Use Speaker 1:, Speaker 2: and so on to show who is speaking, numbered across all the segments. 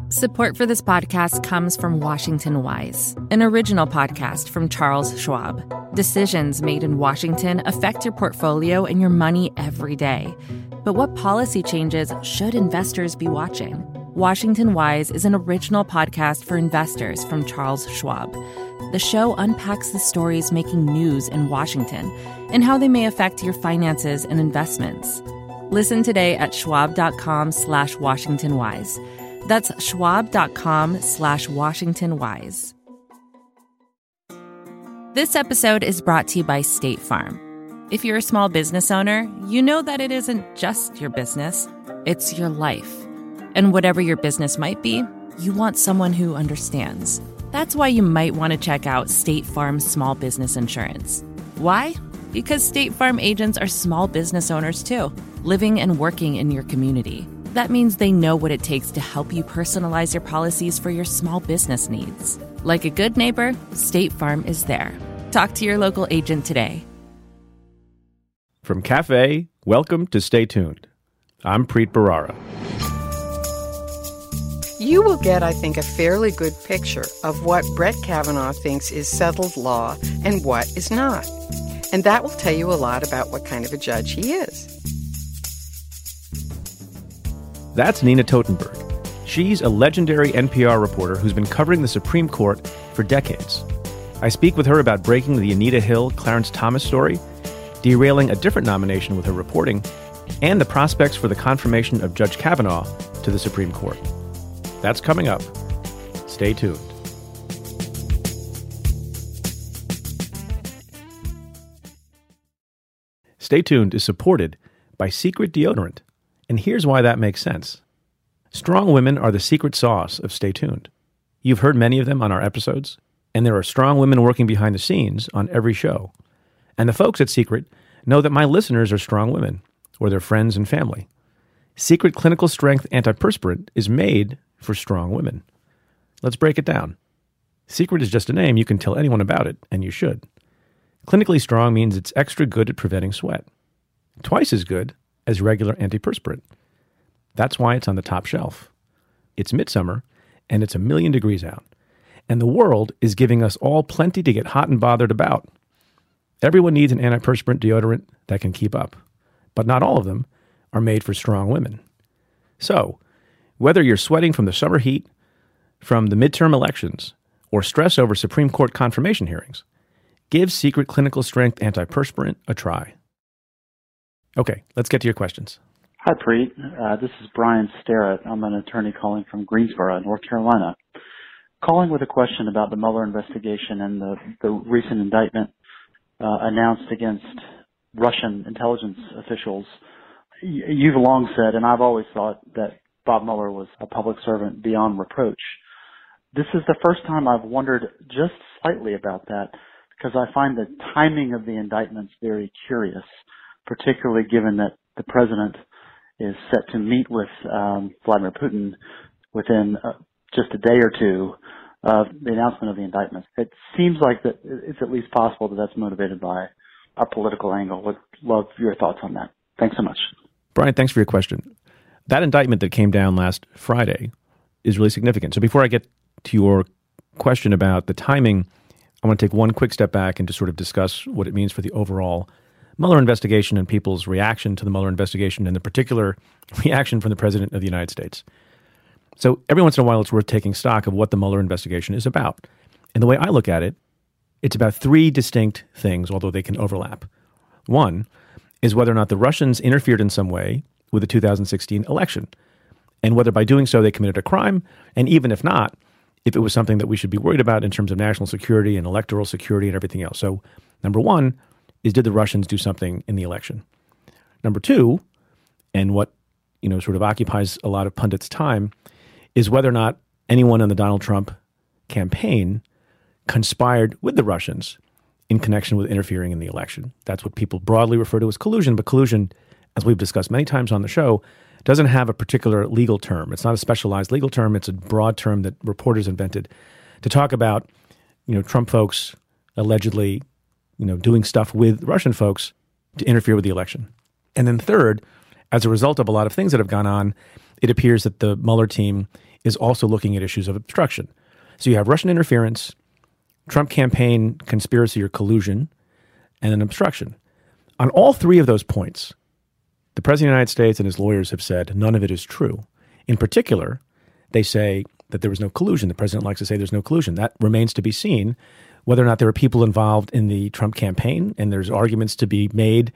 Speaker 1: Support for this podcast comes from Washington Wise, an original podcast from Charles Schwab. Decisions made in Washington affect your portfolio and your money every day. But what policy changes should investors be watching? Washington Wise is an original podcast for investors from Charles Schwab. The show unpacks the stories making news in Washington and how they may affect your finances and investments. Listen today at schwab.com/WashingtonWise. That's schwab.com/WashingtonWise. This episode is brought to you by State Farm. If you're a small business owner, you know that it isn't just your business, it's your life. And whatever your business might be, you want someone who understands. That's why you might want to check out State Farm's small business insurance. Why? Because State Farm agents are small business owners too, living and working in your community. That means they know what it takes to help you personalize your policies for your small business needs. Like a good neighbor, State Farm is there. Talk to your local agent today.
Speaker 2: From Cafe, welcome to Stay Tuned. I'm Preet Bharara.
Speaker 3: You will get, I think, a fairly good picture of what Brett Kavanaugh thinks is settled law and what is not. And that will tell you a lot about what kind of a judge he is.
Speaker 2: That's Nina Totenberg. She's a legendary NPR reporter who's been covering the Supreme Court for decades. I speak with her about breaking the Anita Hill, Clarence Thomas story, derailing a different nomination with her reporting, and the prospects for the confirmation of Judge Kavanaugh to the Supreme Court. That's coming up. Stay tuned. Stay Tuned is supported by Secret Deodorant. And here's why that makes sense. Strong women are the secret sauce of Stay Tuned. You've heard many of them on our episodes, and there are strong women working behind the scenes on every show. And the folks at Secret know that my listeners are strong women, or their friends and family. Secret Clinical Strength Antiperspirant is made for strong women. Let's break it down. Secret is just a name. You can tell anyone about it, and you should. Clinically strong means it's extra good at preventing sweat. Twice as good as regular antiperspirant. That's why it's on the top shelf. It's midsummer, and it's 1,000,000 degrees out. And the world is giving us all plenty to get hot and bothered about. Everyone needs an antiperspirant deodorant that can keep up. But not all of them are made for strong women. So, whether you're sweating from the summer heat, from the midterm elections, or stress over Supreme Court confirmation hearings, give Secret Clinical Strength Antiperspirant a try. Okay, let's get to your questions.
Speaker 4: Hi, Preet. This is Brian Starrett. I'm an attorney calling from Greensboro, North Carolina. Calling with a question about the Mueller investigation and the recent indictment announced against Russian intelligence officials. You've long said, and I've always thought, that Bob Mueller was a public servant beyond reproach. This is the first time I've wondered just slightly about that, because I find the timing of the indictments very curious, particularly given that the president is set to meet with Vladimir Putin within just a day or two of the announcement of the indictments. It seems like that it's at least possible that that's motivated by a political angle. Would love your thoughts on that. Thanks so much.
Speaker 2: Brian, thanks for your question. That indictment that came down last Friday is really significant. So before I get to your question about the timing, I want to take one quick step back and just sort of discuss what it means for the overall Mueller investigation and people's reaction to the Mueller investigation, and the particular reaction from the President of the United States. So every once in a while, it's worth taking stock of what the Mueller investigation is about. And the way I look at it, it's about three distinct things, although they can overlap. One is whether or not the Russians interfered in some way with the 2016 election, and whether by doing so they committed a crime, and even if not, if it was something that we should be worried about in terms of national security and electoral security and everything else. So number one is, did the Russians do something in the election? Number two, and what sort of occupies a lot of pundits' time, is whether or not anyone on the Donald Trump campaign conspired with the Russians in connection with interfering in the election. That's what people broadly refer to as collusion, but collusion, as we've discussed many times on the show, doesn't have a particular legal term. It's not a specialized legal term. It's a broad term that reporters invented to talk about, Trump folks allegedly, doing stuff with Russian folks to interfere with the election. And then third, as a result of a lot of things that have gone on, it appears that the Mueller team is also looking at issues of obstruction. So you have Russian interference, Trump campaign conspiracy or collusion, and then obstruction. On all three of those points, the President of the United States and his lawyers have said none of it is true. In particular, they say that there was no collusion. The president likes to say there's no collusion. That remains to be seen, whether or not there were people involved in the Trump campaign, and there's arguments to be made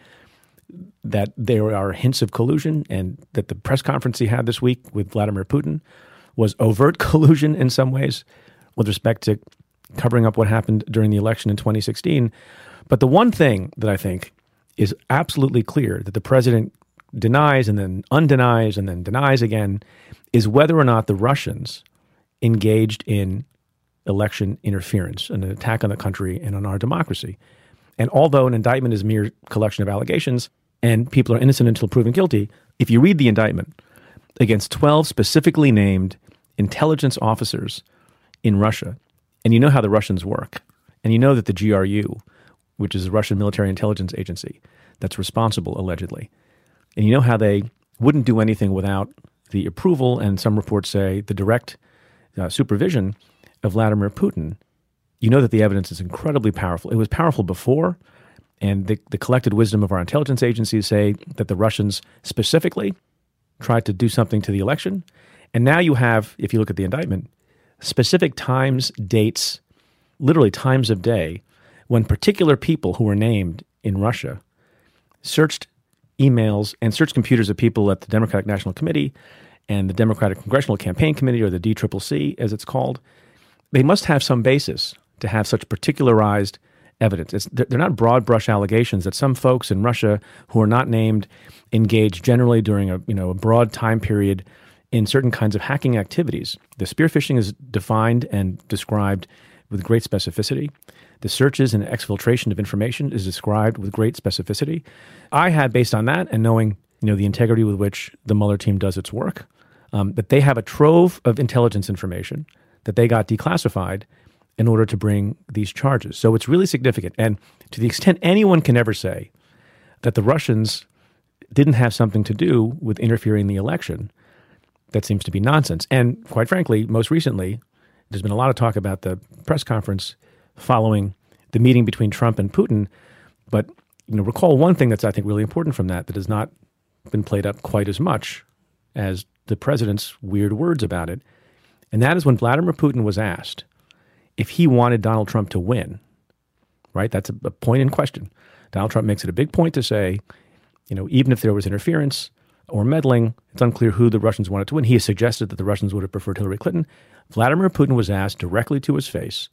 Speaker 2: that there are hints of collusion, and that the press conference he had this week with Vladimir Putin was overt collusion in some ways with respect to covering up what happened during the election in 2016. But the one thing that I think is absolutely clear that the president denies and then undenies and then denies again is whether or not the Russians engaged in election interference and an attack on the country and on our democracy. And although an indictment is a mere collection of allegations and people are innocent until proven guilty, if you read the indictment against 12 specifically named intelligence officers in Russia, and you know how the Russians work, and you know that the GRU, which is the Russian military intelligence agency that's responsible, allegedly, and you know how they wouldn't do anything without the approval, and some reports say the direct supervision of Vladimir Putin, you know that the evidence is incredibly powerful. It was powerful before, and the collected wisdom of our intelligence agencies say that the Russians specifically tried to do something to the election. And now you have, if you look at the indictment, specific times, dates, literally times of day, when particular people who were named in Russia searched emails and searched computers of people at the Democratic National Committee and the Democratic Congressional Campaign Committee, or the DCCC, as it's called. They must have some basis to have such particularized evidence. They're not broad brush allegations that some folks in Russia who are not named engage generally during a broad time period in certain kinds of hacking activities. The spear phishing is defined and described with great specificity. The searches and exfiltration of information is described with great specificity. I had, based on that and knowing the integrity with which the Mueller team does its work, that they have a trove of intelligence information that they got declassified in order to bring these charges. So it's really significant. And to the extent anyone can ever say that the Russians didn't have something to do with interfering in the election, that seems to be nonsense. And quite frankly, most recently, there's been a lot of talk about the press conference following the meeting between Trump and Putin. But recall one thing that's, I think, really important from that has not been played up quite as much as the president's weird words about it. And that is when Vladimir Putin was asked if he wanted Donald Trump to win, right? That's a point in question. Donald Trump makes it a big point to say, even if there was interference or meddling, it's unclear who the Russians wanted to win. He has suggested that the Russians would have preferred Hillary Clinton. Vladimir Putin was asked directly to his face,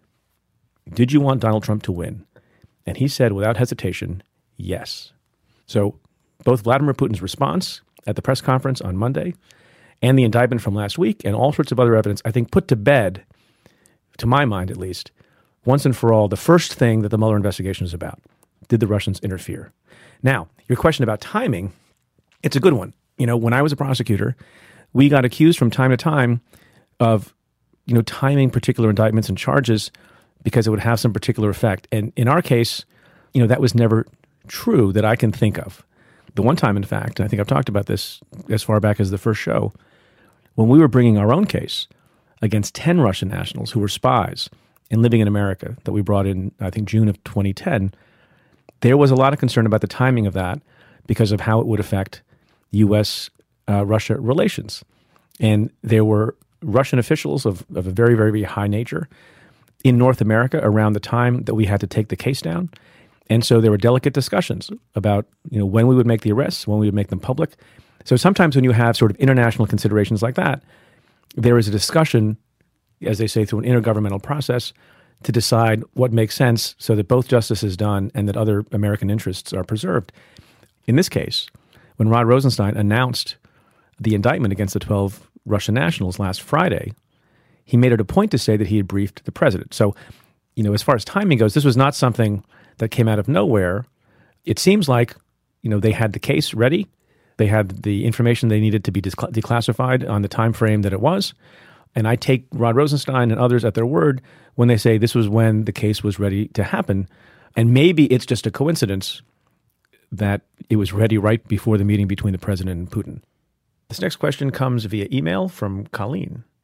Speaker 2: did you want Donald Trump to win? And he said without hesitation, yes. So both Vladimir Putin's response at the press conference on Monday and the indictment from last week and all sorts of other evidence, I think, put to bed, to my mind at least, once and for all, the first thing that the Mueller investigation is about. Did the Russians interfere? Now, your question about timing, it's a good one. When I was a prosecutor, we got accused from time to time of, timing particular indictments and charges because it would have some particular effect. And in our case, that was never true that I can think of. The one time, in fact, and I think I've talked about this as far back as the first show, when we were bringing our own case against 10 Russian nationals who were spies and living in America that we brought in, I think, June of 2010, there was a lot of concern about the timing of that because of how it would affect U.S.-Russia relations. And there were Russian officials of a very, very, very high nature in North America around the time that we had to take the case down. And so there were delicate discussions about, when we would make the arrests, when we would make them public. So sometimes when you have sort of international considerations like that, there is a discussion, as they say, through an intergovernmental process to decide what makes sense so that both justice is done and that other American interests are preserved. In this case, when Rod Rosenstein announced the indictment against the 12 Russian nationals last Friday, he made it a point to say that he had briefed the president. So, as far as timing goes, this was not something that came out of nowhere. It seems like, they had the case ready. They had the information they needed to be declassified on the time frame that it was. And I take Rod Rosenstein and others at their word when they say this was when the case was ready to happen. And maybe it's just a coincidence that it was ready right before the meeting between the president and Putin. This next question comes via email from Colleen.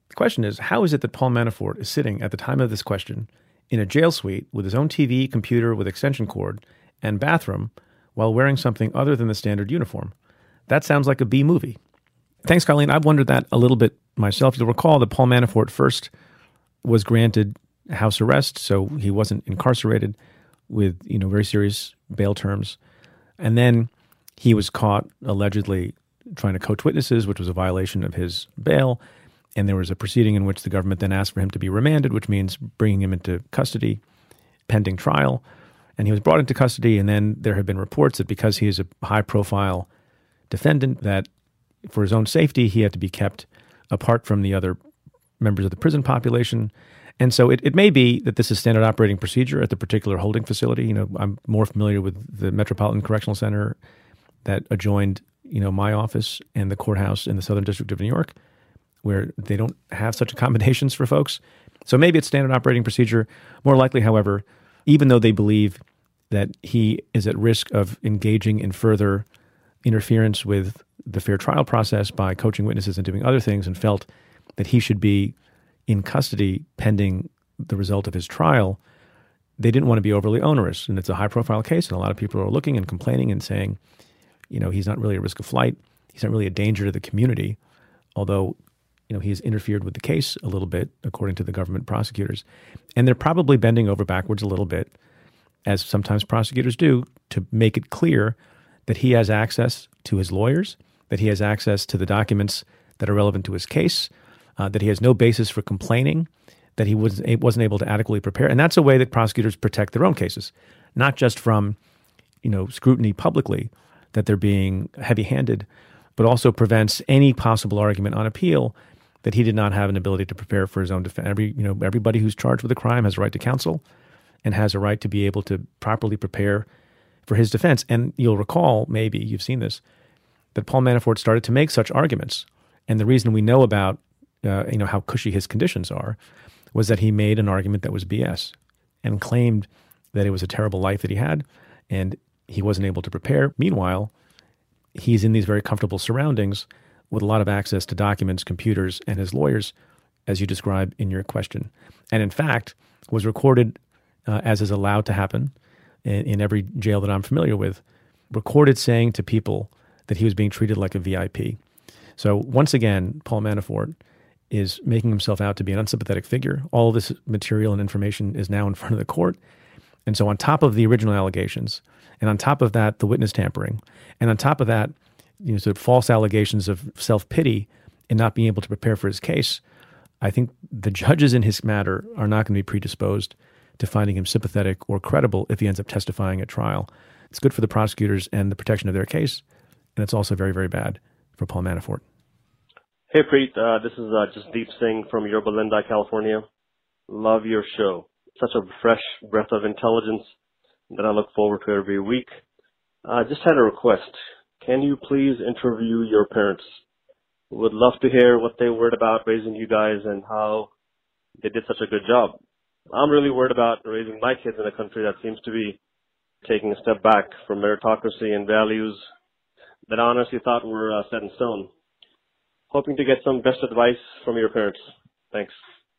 Speaker 2: The question is, how is it that Paul Manafort is sitting at the time of this question in a jail suite with his own TV, computer with extension cord, and bathroom while wearing something other than the standard uniform? That sounds like a B movie. Thanks, Colleen. I've wondered that a little bit myself. You'll recall that Paul Manafort first was granted house arrest, so he wasn't incarcerated with, very serious bail terms. And then he was caught allegedly trying to coach witnesses, which was a violation of his bail. And there was a proceeding in which the government then asked for him to be remanded, which means bringing him into custody pending trial. And he was brought into custody, and then there have been reports that because he is a high-profile defendant, that for his own safety, he had to be kept apart from the other members of the prison population. And so it may be that this is standard operating procedure at the particular holding facility. I'm more familiar with the Metropolitan Correctional Center that adjoined, my office and the courthouse in the Southern District of New York, where they don't have such accommodations for folks. So maybe it's standard operating procedure. More likely, however, even though they believe that he is at risk of engaging in further interference with the fair trial process by coaching witnesses and doing other things, and felt that he should be in custody pending the result of his trial, they didn't want to be overly onerous. And it's a high-profile case, and a lot of people are looking and complaining and saying, he's not really a risk of flight. He's not really a danger to the community, although, he has interfered with the case a little bit, according to the government prosecutors. And they're probably bending over backwards a little bit, as sometimes prosecutors do, to make it clear that he has access to his lawyers, that he has access to the documents that are relevant to his case, that he has no basis for complaining, that he wasn't able to adequately prepare. And that's a way that prosecutors protect their own cases, not just from, scrutiny publicly that they're being heavy-handed, but also prevents any possible argument on appeal that he did not have an ability to prepare for his own defense. Everybody who's charged with a crime has a right to counsel and has a right to be able to properly prepare for his defense. And you'll recall, maybe you've seen this, that Paul Manafort started to make such arguments. And the reason we know about how cushy his conditions are was that he made an argument that was BS and claimed that it was a terrible life that he had and he wasn't able to prepare. Meanwhile, he's in these very comfortable surroundings with a lot of access to documents, computers, and his lawyers, as you describe in your question. And in fact, was recorded, as is allowed to happen in every jail that I'm familiar with, recorded saying to people that he was being treated like a VIP. So once again, Paul Manafort is making himself out to be an unsympathetic figure. All of this material and information is now in front of the court. And so on top of the original allegations, and on top of that, the witness tampering, and on top of that, sort of false allegations of self-pity and not being able to prepare for his case, I think the judges in his matter are not going to be predisposed to finding him sympathetic or credible if he ends up testifying at trial. It's good for the prosecutors and the protection of their case, and it's also very, very bad for Paul Manafort.
Speaker 5: Hey, Preet. This is Jasdeep Singh from Yorba Linda, California. Love your show. Such a fresh breath of intelligence that I look forward to every week. Just had a request. Can you please interview your parents? Would love to hear what they worried about raising you guys and how they did such a good job. I'm really worried about raising my kids in a country that seems to be taking a step back from meritocracy and values that I honestly thought were set in stone. Hoping to get some best advice from your parents. Thanks.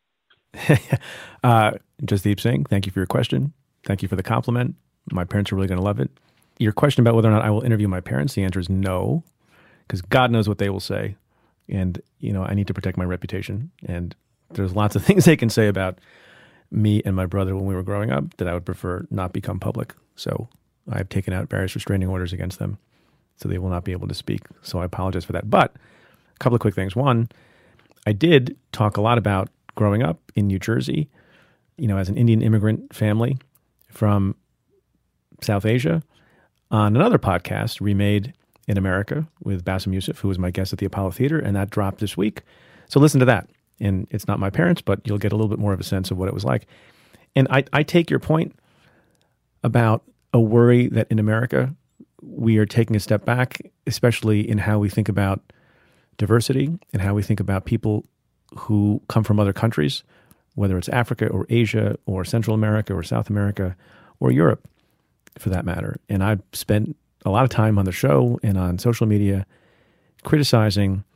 Speaker 2: Jasdeep Singh, thank you for your question. Thank you for the compliment. My parents are really going to love it. Your question about whether or not I will interview my parents, the answer is no, because God knows what they will say. And, I need to protect my reputation. And there's lots of things they can say about me and my brother when we were growing up that I would prefer not become public. So I've taken out various restraining orders against them, so they will not be able to speak. So I apologize for that. But a couple of quick things. One, I did talk a lot about growing up in New Jersey, as an Indian immigrant family from South Asia on another podcast, Remade in America, with Bassem Youssef, who was my guest at the Apollo Theater, and that dropped this week. So listen to that. And it's not my parents, but you'll get a little bit more of a sense of what it was like. And I take your point about a worry that in America we are taking a step back, especially in how we think about diversity and how we think about people who come from other countries, whether it's Africa or Asia or Central America or South America or Europe, for that matter. And I've spent a lot of time on the show and on social media criticizing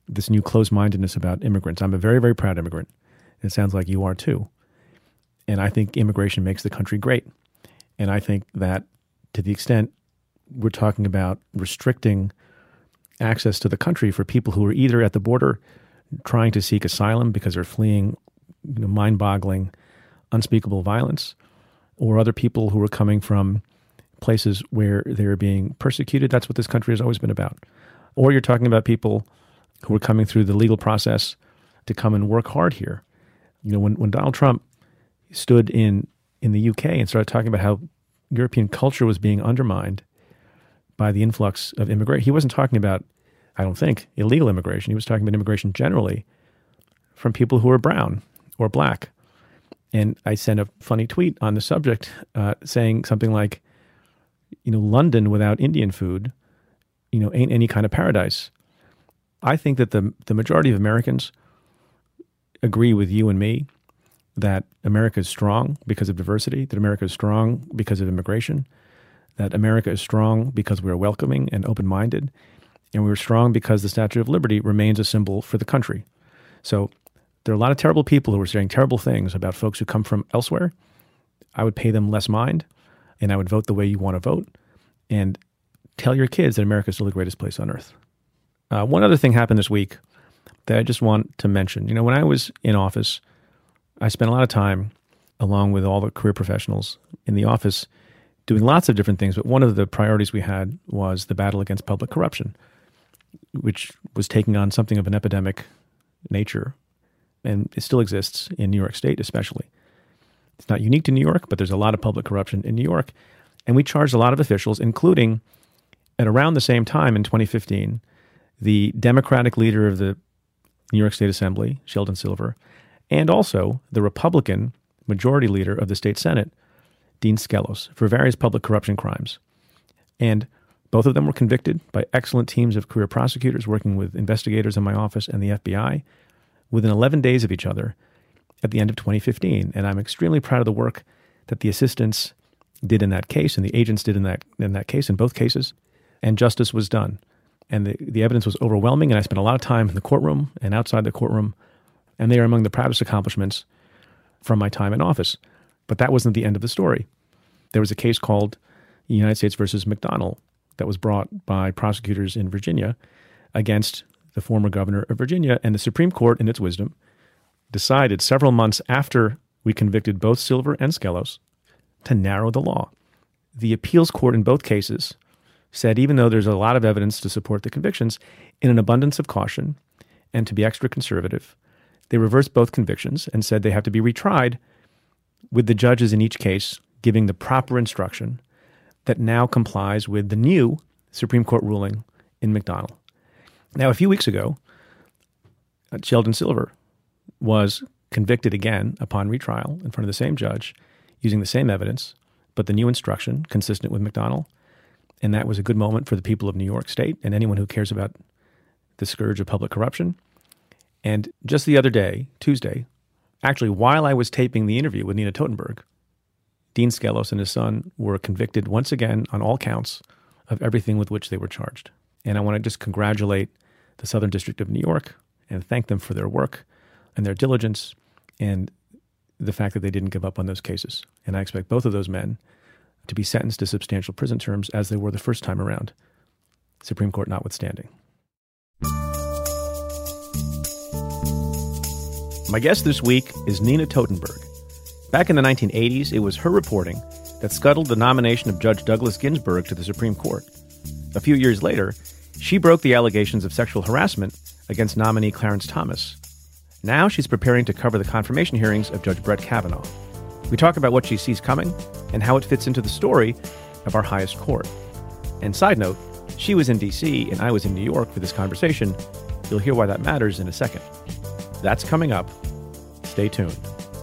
Speaker 2: this new closed-mindedness about immigrants. I'm a very, very proud immigrant. And it sounds like you are too. And I think immigration makes the country great. And I think that to the extent we're talking about restricting access to the country for people who are either at the border trying to seek asylum because they're fleeing mind-boggling, unspeakable violence, or other people who are coming from places where they're being persecuted. That's what this country has always been about. Or you're talking about people who are coming through the legal process to come and work hard here. When Donald Trump stood in the UK and started talking about how European culture was being undermined by the influx of immigration, he wasn't talking about, I don't think, illegal immigration. He was talking about immigration generally from people who are brown or black. And I sent a funny tweet on the subject saying something like, London without Indian food, ain't any kind of paradise. I think that the majority of Americans agree with you and me that America is strong because of diversity, that America is strong because of immigration, that America is strong because we're welcoming and open-minded, and we're strong because the Statue of Liberty remains a symbol for the country. So there are a lot of terrible people who are saying terrible things about folks who come from elsewhere. I would pay them less mind, and I would vote the way you want to vote, and tell your kids that America is still the greatest place on earth. One other thing happened this week that I just want to mention. When I was in office, I spent a lot of time, along with all the career professionals in the office, doing lots of different things. But one of the priorities we had was the battle against public corruption, which was taking on something of an epidemic nature. And it still exists in New York State, especially. It's not unique to New York, but there's a lot of public corruption in New York. And we charged a lot of officials, including at around the same time in 2015, the Democratic leader of the New York State Assembly, Sheldon Silver, and also the Republican majority leader of the state Senate, Dean Skelos, for various public corruption crimes. And both of them were convicted by excellent teams of career prosecutors working with investigators in my office and the FBI within 11 days of each other at the end of 2015. And I'm extremely proud of the work that the assistants did in that case and the agents did in that case, in both cases. And justice was done. And the evidence was overwhelming, and I spent a lot of time in the courtroom and outside the courtroom, and they are among the proudest accomplishments from my time in office. But that wasn't the end of the story. There was a case called United States versus McDonnell that was brought by prosecutors in Virginia against the former governor of Virginia, and the Supreme Court, in its wisdom, decided several months after we convicted both Silver and Skelos to narrow the law. The appeals court in both cases said even though there's a lot of evidence to support the convictions, in an abundance of caution and to be extra conservative, they reversed both convictions and said they have to be retried with the judges in each case giving the proper instruction that now complies with the new Supreme Court ruling in McDonnell. Now, a few weeks ago, Sheldon Silver was convicted again upon retrial in front of the same judge using the same evidence, but the new instruction consistent with McDonnell. And that was a good moment for the people of New York State and anyone who cares about the scourge of public corruption. And just the other day, Tuesday, actually while I was taping the interview with Nina Totenberg, Dean Skelos and his son were convicted once again on all counts of everything with which they were charged. And I want to just congratulate the Southern District of New York and thank them for their work and their diligence and the fact that they didn't give up on those cases. And I expect both of those men to be sentenced to substantial prison terms as they were the first time around, Supreme Court notwithstanding. My guest this week is Nina Totenberg. Back in the 1980s, it was her reporting that scuttled the nomination of Judge Douglas Ginsburg to the Supreme Court. A few years later, she broke the allegations of sexual harassment against nominee Clarence Thomas. Now she's preparing to cover the confirmation hearings of Judge Brett Kavanaugh. We talk about what she sees coming and how it fits into the story of our highest court. And side note, she was in D.C. and I was in New York for this conversation. You'll hear why that matters in a second. That's coming up. Stay tuned.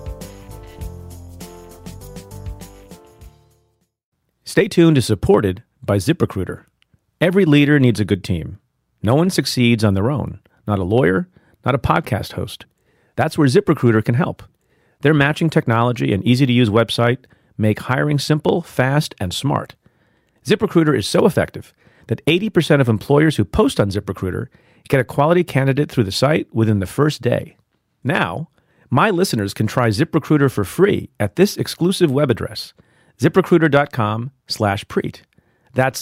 Speaker 2: Stay Tuned is supported by ZipRecruiter. Every leader needs a good team. No one succeeds on their own. Not a lawyer, not a podcast host. That's where ZipRecruiter can help. Their matching technology and easy-to-use website make hiring simple, fast, and smart. ZipRecruiter is so effective that 80% of employers who post on ZipRecruiter Get a quality candidate through the site within the first day. Now, my listeners can try ZipRecruiter for free at this exclusive web address, ZipRecruiter.com/Preet. That's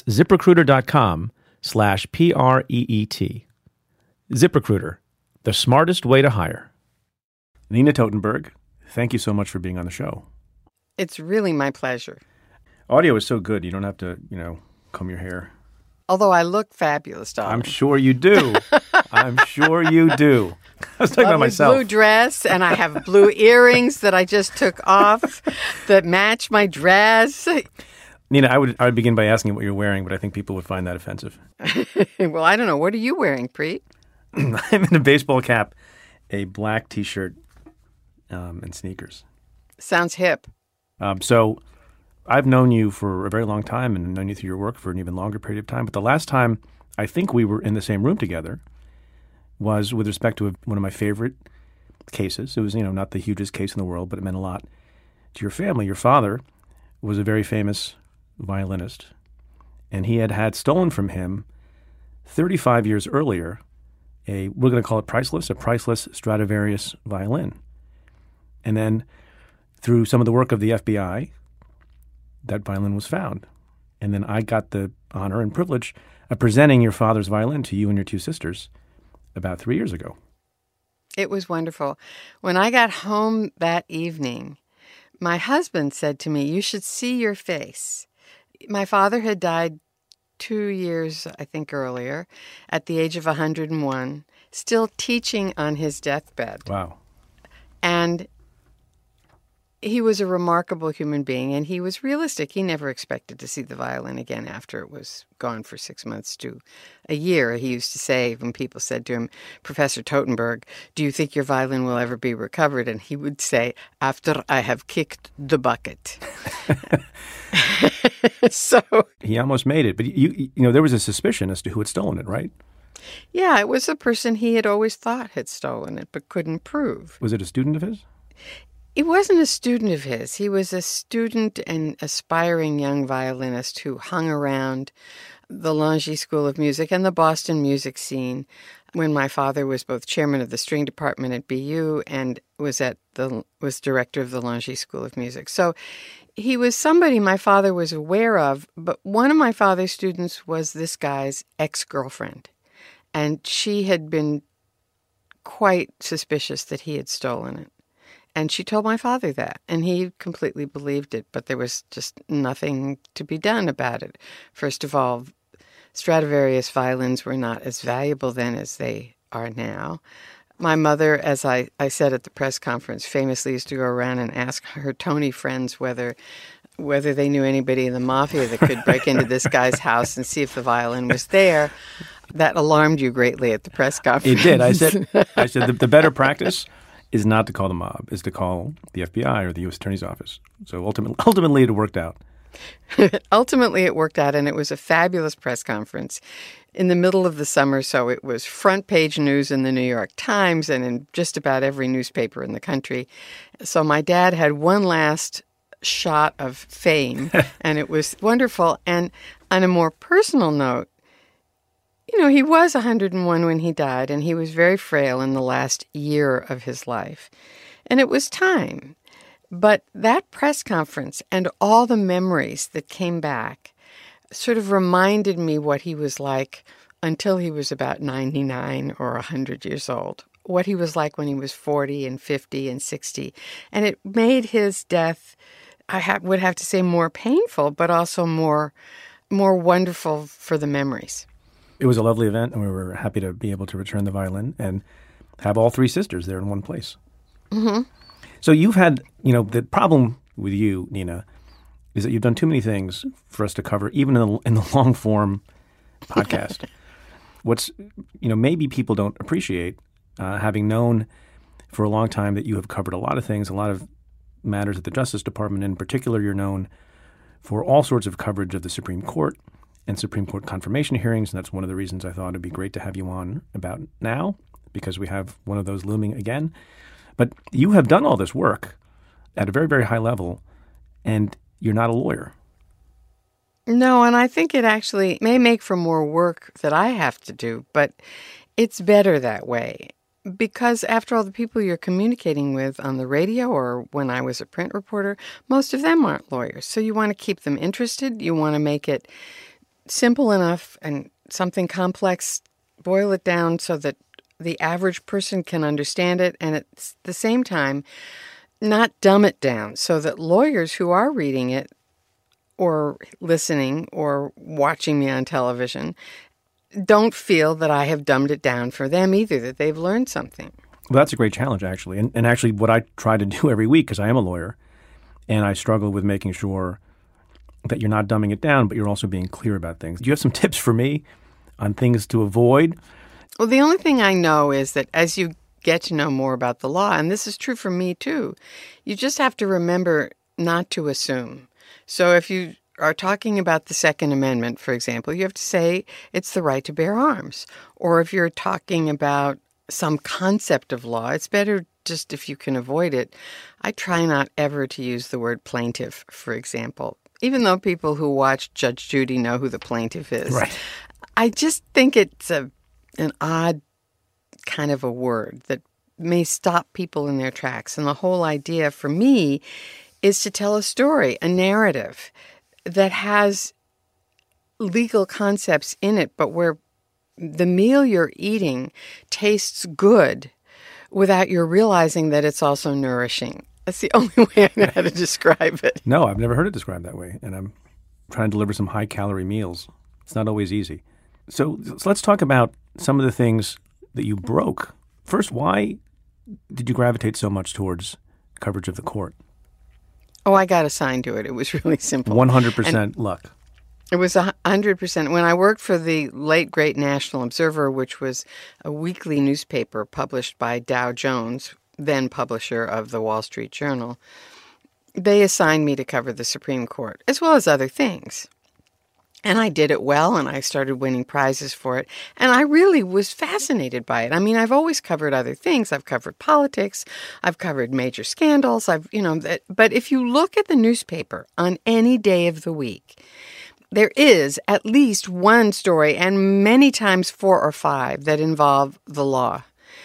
Speaker 2: ZipRecruiter.com/PREET. ZipRecruiter, the smartest way to hire. Nina Totenberg, thank you so much for being on the show.
Speaker 3: It's really my pleasure.
Speaker 2: Audio is so good, you don't have to, comb your hair.
Speaker 3: Although I look fabulous, darling.
Speaker 2: I'm sure you do. I'm sure you do. I was talking about myself.
Speaker 3: Blue dress, and I have blue earrings that I just took off that match my dress.
Speaker 2: Nina, I would begin by asking what you're wearing, but I think people would find that offensive.
Speaker 3: Well, I don't know. What are you wearing, Preet?
Speaker 2: I'm in a baseball cap, a black T-shirt, and sneakers.
Speaker 3: Sounds hip.
Speaker 2: So I've known you for a very long time and known you through your work for an even longer period of time. But the last time I think we were in the same room together was with respect to one of my favorite cases. It was, not the hugest case in the world, but it meant a lot to your family. Your father was a very famous violinist, and he had stolen from him 35 years earlier we're going to call it priceless, a priceless Stradivarius violin. And then through some of the work of the FBI, that violin was found. And then I got the honor and privilege of presenting your father's violin to you and your two sisters about 3 years ago.
Speaker 3: It was wonderful. When I got home that evening, my husband said to me, "You should see your face." My father had died 2 years, I think, earlier, at the age of 101, still teaching on his deathbed.
Speaker 2: Wow.
Speaker 3: And he was a remarkable human being, and he was realistic. He never expected to see the violin again after it was gone for 6 months to a year. He used to say, when people said to him, "Professor Totenberg, do you think your violin will ever be recovered?" And he would say, "After I have kicked the bucket." So
Speaker 2: he almost made it, but there was a suspicion as to who had stolen it, right?
Speaker 3: Yeah, it was a person he had always thought had stolen it, but couldn't prove.
Speaker 2: Was it a student of his?
Speaker 3: He wasn't a student of his. He was a student and aspiring young violinist who hung around the Langy School of Music and the Boston music scene when my father was both chairman of the string department at BU and was director of the Langy School of Music. So he was somebody my father was aware of, but one of my father's students was this guy's ex-girlfriend, and she had been quite suspicious that he had stolen it. And she told my father that, and he completely believed it, but there was just nothing to be done about it. First of all, Stradivarius violins were not as valuable then as they are now. My mother, as I said at the press conference, famously used to go around and ask her Tony friends whether they knew anybody in the mafia that could break into this guy's house and see if the violin was there. That alarmed you greatly at the press conference.
Speaker 2: It did. I said the better practice is not to call the mob, is to call the FBI or the U.S. Attorney's Office. So ultimately it worked out.
Speaker 3: Ultimately it worked out, and it was a fabulous press conference in the middle of the summer, so it was front page news in the New York Times and in just about every newspaper in the country. So my dad had one last shot of fame, and it was wonderful. And on a more personal note, he was 101 when he died, and he was very frail in the last year of his life. And it was time. But that press conference and all the memories that came back sort of reminded me what he was like until he was about 99 or 100 years old, what he was like when he was 40 and 50 and 60. And it made his death, would have to say, more painful, but also more wonderful for the memories.
Speaker 2: It was a lovely event, and we were happy to be able to return the violin and have all three sisters there in one place.
Speaker 3: Mm-hmm.
Speaker 2: So you've had, the problem with you, Nina, is that you've done too many things for us to cover, even in the long form podcast. What's, maybe people don't appreciate, having known for a long time that you have covered a lot of things, a lot of matters at the Justice Department. In particular, you're known for all sorts of coverage of the Supreme Court and Supreme Court confirmation hearings, and that's one of the reasons I thought it'd be great to have you on about now, because we have one of those looming again. But you have done all this work at a very, very high level, and you're not a lawyer.
Speaker 3: No, and I think it actually may make for more work that I have to do, but It's better that way. Because after all, the people you're communicating with on the radio or when I was a print reporter, most of them aren't lawyers. So you want to keep them interested. You want to make it simple enough and something complex, boil it down so that the average person can understand it. And at the same time, not dumb it down so that lawyers who are reading it or listening or watching me on television don't feel that I have dumbed it down for them either, that they've learned something.
Speaker 2: Well, that's a great challenge, actually. And actually what I try to do every week, because I am a lawyer, and I struggle with making sure that you're not dumbing it down, but you're also being clear about things. Do you have some tips for me on things to avoid?
Speaker 3: Well, the only thing I know is that as you get to know more about the law, and this is true for me too, you just have to remember not to assume. So if you are talking about the Second Amendment, for example, you have to say it's the right to bear arms. Or if you're talking about some concept of law, it's better just if you can avoid it. I try not ever to use the word plaintiff, for example, even though people who watch Judge Judy know who the plaintiff is.
Speaker 2: Right.
Speaker 3: I just think it's an odd kind of a word that may stop people in their tracks. And the whole idea for me is to tell a story, a narrative that has legal concepts in it, but where the meal you're eating tastes good without you realizing that it's also nourishing. That's the only way I know how to describe it.
Speaker 2: No, I've never heard it described that way, and I'm trying to deliver some high-calorie meals. It's not always easy. So let's talk about some of the things that you broke. First, why did you gravitate so much towards coverage of the court?
Speaker 3: Oh, I got assigned to it. It was really simple.
Speaker 2: 100% luck.
Speaker 3: It was 100%. When I worked for the late, great National Observer, which was a weekly newspaper published by Dow Jones, then publisher of the Wall Street Journal, they assigned me to cover the Supreme Court, as well as other things. And I did it well, and I started winning prizes for it. And I really was fascinated by it. I mean, I've always covered other things. I've covered politics. I've covered major scandals. But if you look at the newspaper on any day of the week, there is at least one story, and many times 4 or 5, that involve the law.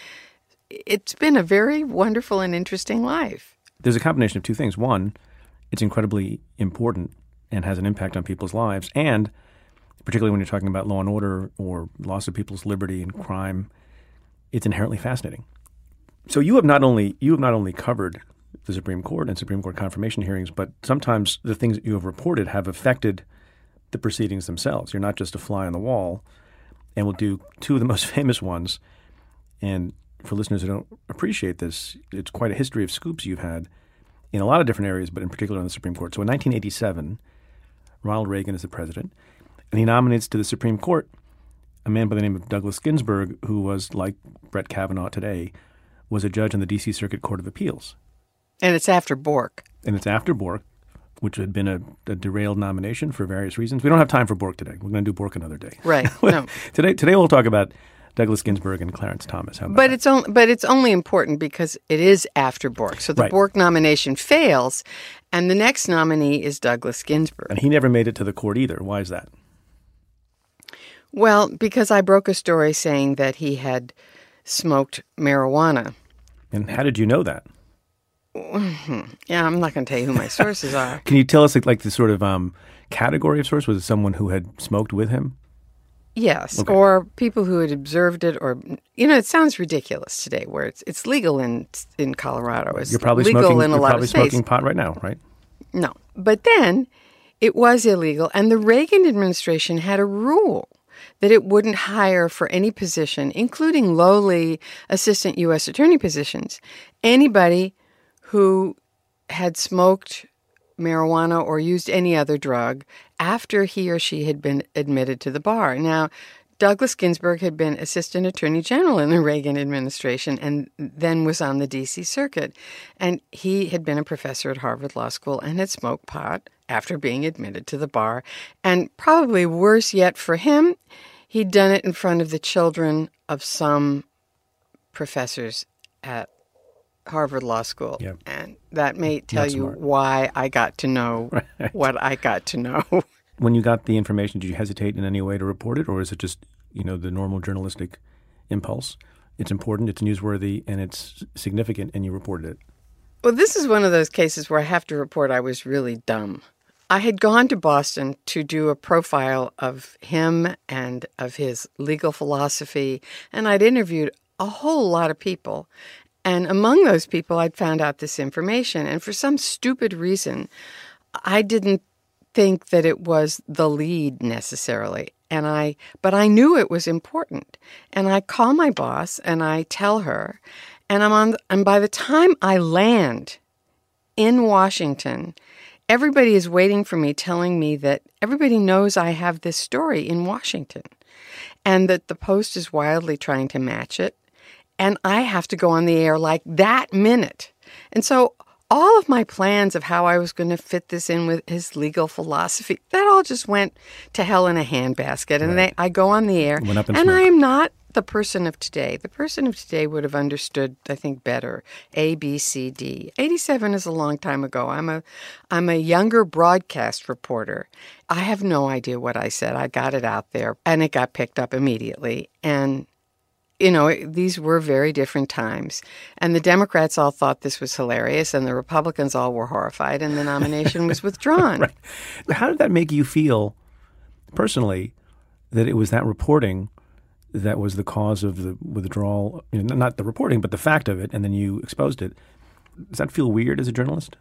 Speaker 3: It's been a very wonderful and interesting life.
Speaker 2: There's a combination of two things. One, it's incredibly important and has an impact on people's lives. And particularly when you're talking about law and order or loss of people's liberty and crime, it's inherently fascinating. So you have not only covered the Supreme Court and Supreme Court confirmation hearings, but sometimes the things that you have reported have affected the proceedings themselves. You're not just a fly on the wall. And we'll do two of the most famous ones. And for listeners who don't appreciate this, it's quite a history of scoops you've had in a lot of different areas, but in particular on the Supreme Court. So in 1987, Ronald Reagan is the president, and he nominates to the Supreme Court a man by the name of Douglas Ginsburg, who was, like Brett Kavanaugh today, was a judge on the D.C. Circuit Court of Appeals. And
Speaker 3: it's after Bork.
Speaker 2: Which had been a derailed nomination for various reasons. We don't have time for Bork today. We're going to do Bork another day.
Speaker 3: Right. No.
Speaker 2: Today we'll talk about Douglas Ginsburg and Clarence Thomas.
Speaker 3: But it's only important because it is after Bork. So the Bork nomination fails, and the next nominee is Douglas Ginsburg.
Speaker 2: And he never made it to the court either. Why is that?
Speaker 3: Well, because I broke a story saying that he had smoked marijuana.
Speaker 2: And how did you know that?
Speaker 3: Yeah, I'm not going to tell you who my sources are.
Speaker 2: Can you tell us like the sort of category of source? Was it someone who had smoked with him?
Speaker 3: Yes,
Speaker 2: okay.
Speaker 3: Or people who had observed it, or it sounds ridiculous today, where it's legal in Colorado. It's
Speaker 2: you're probably
Speaker 3: legal
Speaker 2: smoking,
Speaker 3: in a
Speaker 2: you're
Speaker 3: lot
Speaker 2: probably
Speaker 3: of states.
Speaker 2: smoking pot right now, right?
Speaker 3: No, but then it was illegal, and the Reagan administration had a rule that it wouldn't hire for any position, including lowly assistant U.S. attorney positions, anybody who had smoked marijuana or used any other drug after he or she had been admitted to the bar. Now, Douglas Ginsburg had been Assistant Attorney General in the Reagan administration and then was on the D.C. Circuit. And he had been a professor at Harvard Law School and had smoked pot after being admitted to the bar. And probably worse yet for him, he'd done it in front of the children of some professors at Harvard Law School.
Speaker 2: Yep.
Speaker 3: And that may tell
Speaker 2: Not
Speaker 3: you
Speaker 2: smart.
Speaker 3: why I got to know what I got to know.
Speaker 2: When you got the information, did you hesitate in any way to report it, or is it just, the normal journalistic impulse. It's important, it's newsworthy, and it's significant, and you reported it.
Speaker 3: Well, this is one of those cases where I have to report I was really dumb. I had gone to Boston to do a profile of him and of his legal philosophy, and I'd interviewed a whole lot of people. And among those people, I'd found out this information. And for some stupid reason, I didn't think that it was the lead necessarily. But I knew it was important. And I call my boss and I tell her, and by the time I land in Washington, everybody is waiting for me, telling me that everybody knows I have this story in Washington and that the Post is wildly trying to match it. And I have to go on the air like that minute. And so all of my plans of how I was going to fit this in with his legal philosophy, that all just went to hell in a handbasket. And
Speaker 2: Right.
Speaker 3: I go on the air,
Speaker 2: Went up in
Speaker 3: and
Speaker 2: smoke.
Speaker 3: I am not the person of today. The person of today would have understood, I think, better. A, B, C, D. 87 is a long time ago. I'm a younger broadcast reporter. I have no idea what I said. I got it out there, and it got picked up immediately. And these were very different times. And the Democrats all thought this was hilarious, and the Republicans all were horrified, and the nomination was withdrawn.
Speaker 2: Right. How did that make you feel personally, that it was that reporting that was the cause of the withdrawal? Not the reporting, but the fact of it, and then you exposed it. Does that feel weird as a journalist?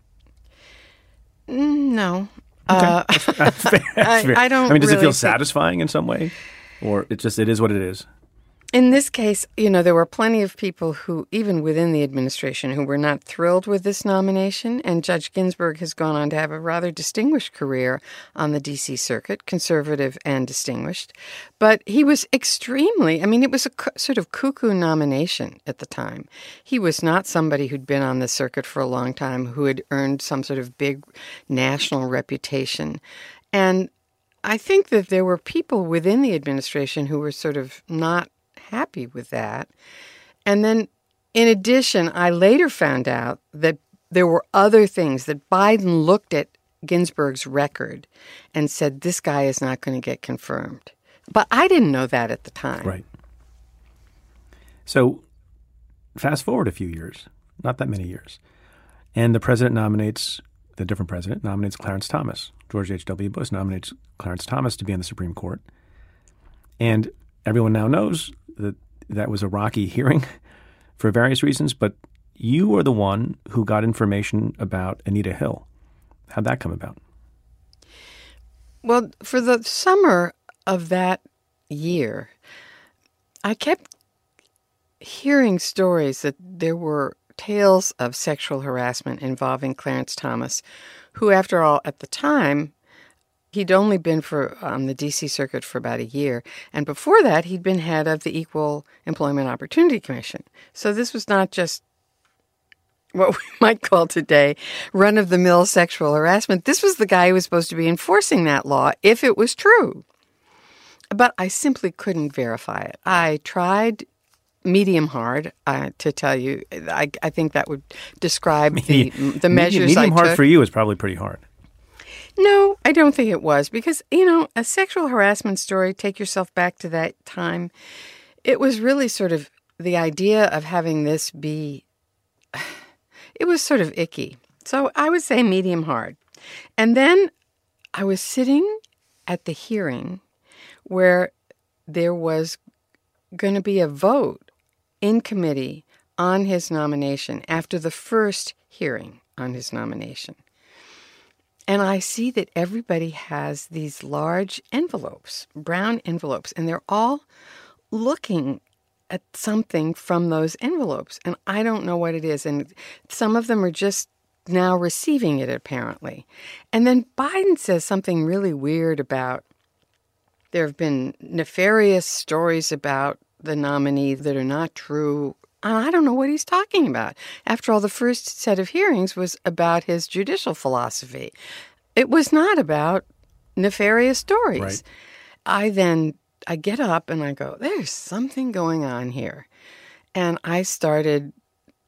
Speaker 3: No.
Speaker 2: Okay. That's fair. That's fair.
Speaker 3: I don't
Speaker 2: does it
Speaker 3: really
Speaker 2: feel
Speaker 3: think-
Speaker 2: satisfying in some way? Or it is what it is?
Speaker 3: In this case, there were plenty of people who, even within the administration, who were not thrilled with this nomination. And Judge Ginsburg has gone on to have a rather distinguished career on the D.C. Circuit, conservative and distinguished. But he was it was a sort of cuckoo nomination at the time. He was not somebody who'd been on the circuit for a long time, who had earned some sort of big national reputation. And I think that there were people within the administration who were sort of not happy with that. And then, in addition, I later found out that there were other things, that Biden looked at Ginsburg's record and said, this guy is not going to get confirmed. But I didn't know that at the time.
Speaker 2: Right. So fast forward a few years, not that many years, and the different president nominates Clarence Thomas. George H.W. Bush nominates Clarence Thomas to be on the Supreme Court. And everyone now knows that was a rocky hearing for various reasons, but you are the one who got information about Anita Hill. How'd that come about?
Speaker 3: Well, for the summer of that year, I kept hearing stories that there were tales of sexual harassment involving Clarence Thomas, who, after all, at the time, he'd only been on the D.C. Circuit for about a year. And before that, he'd been head of the Equal Employment Opportunity Commission. So this was not just what we might call today run-of-the-mill sexual harassment. This was the guy who was supposed to be enforcing that law if it was true. But I simply couldn't verify it. I tried medium hard to tell you. I think that would describe the measures I took.
Speaker 2: Medium hard for you is probably pretty hard.
Speaker 3: No, I don't think it was, because, a sexual harassment story, take yourself back to that time, it was really sort of the idea of having this be, it was sort of icky. So I would say medium hard. And then I was sitting at the hearing where there was going to be a vote in committee on his nomination after the first hearing on his nomination. And I see that everybody has these large envelopes, brown envelopes, and they're all looking at something from those envelopes. And I don't know what it is. And some of them are just now receiving it, apparently. And then Biden says something really weird about there have been nefarious stories about the nominee that are not true. I don't know what he's talking about. After all, the first set of hearings was about his judicial philosophy. It was not about nefarious stories.
Speaker 2: Right.
Speaker 3: I get up and I go, there's something going on here. And I started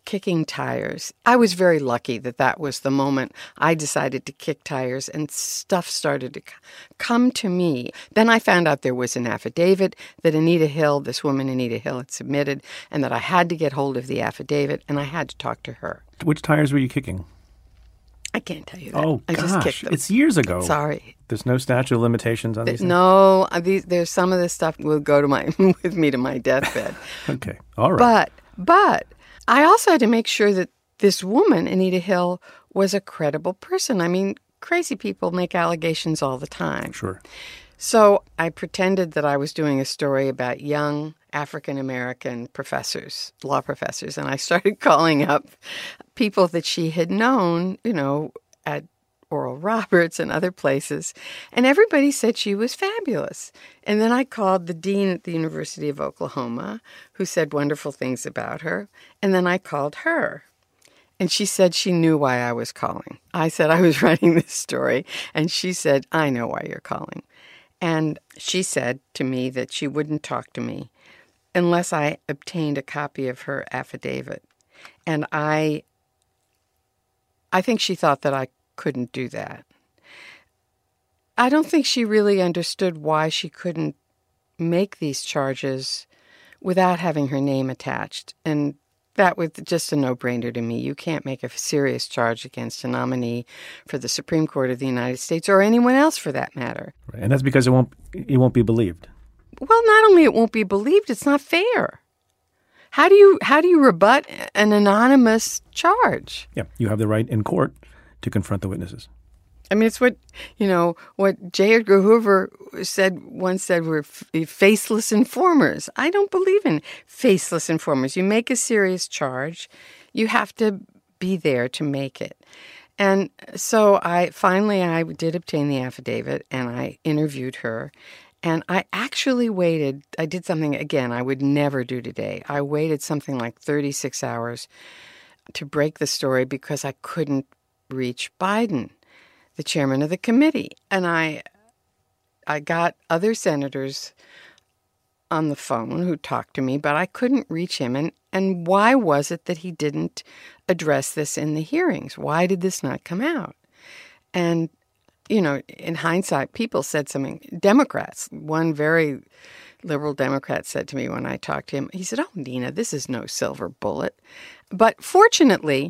Speaker 3: kicking tires. I was very lucky that was the moment I decided to kick tires, and stuff started to come to me. Then I found out there was an affidavit that this woman Anita Hill, had submitted, and that I had to get hold of the affidavit, and I had to talk to her.
Speaker 2: Which tires were you kicking?
Speaker 3: I can't tell you that.
Speaker 2: Oh,
Speaker 3: I just
Speaker 2: gosh.
Speaker 3: kicked them.
Speaker 2: It's years ago.
Speaker 3: Sorry.
Speaker 2: There's no statute of limitations on these things?
Speaker 3: No, there's some of this stuff will go to with me to my deathbed.
Speaker 2: Okay. All right.
Speaker 3: But I also had to make sure that this woman, Anita Hill, was a credible person. I mean, crazy people make allegations all the time.
Speaker 2: Sure.
Speaker 3: So I pretended that I was doing a story about young African-American professors, law professors, and I started calling up people that she had known, at Oral Roberts and other places, and everybody said she was fabulous. And then I called the dean at the University of Oklahoma, who said wonderful things about her, and then I called her. And she said she knew why I was calling. I said I was writing this story, and she said, I know why you're calling. And she said to me that she wouldn't talk to me unless I obtained a copy of her affidavit. And I think she thought that I couldn't do that. I don't think she really understood why she couldn't make these charges without having her name attached. And that was just a no-brainer to me. You can't make a serious charge against a nominee for the Supreme Court of the United States, or anyone else for that matter.
Speaker 2: Right. And that's because it won't be believed.
Speaker 3: Well, not only it won't be believed, it's not fair. How do you rebut an anonymous charge?
Speaker 2: Yeah, you have the right in court to confront the witnesses.
Speaker 3: I mean, it's what J. Edgar Hoover once said, we're faceless informers. I don't believe in faceless informers. You make a serious charge, you have to be there to make it. And so I did obtain the affidavit, and I interviewed her. And I actually waited. I did something, again, I would never do today. I waited something like 36 hours to break the story because I couldn't reach Biden, the chairman of the committee. And I got other senators on the phone who talked to me, but I couldn't reach him. And why was it that he didn't address this in the hearings? Why did this not come out? And in hindsight, people said something. Democrats, one very liberal Democrat said to me when I talked to him, he said, "Oh, Nina, this is no silver bullet." But fortunately,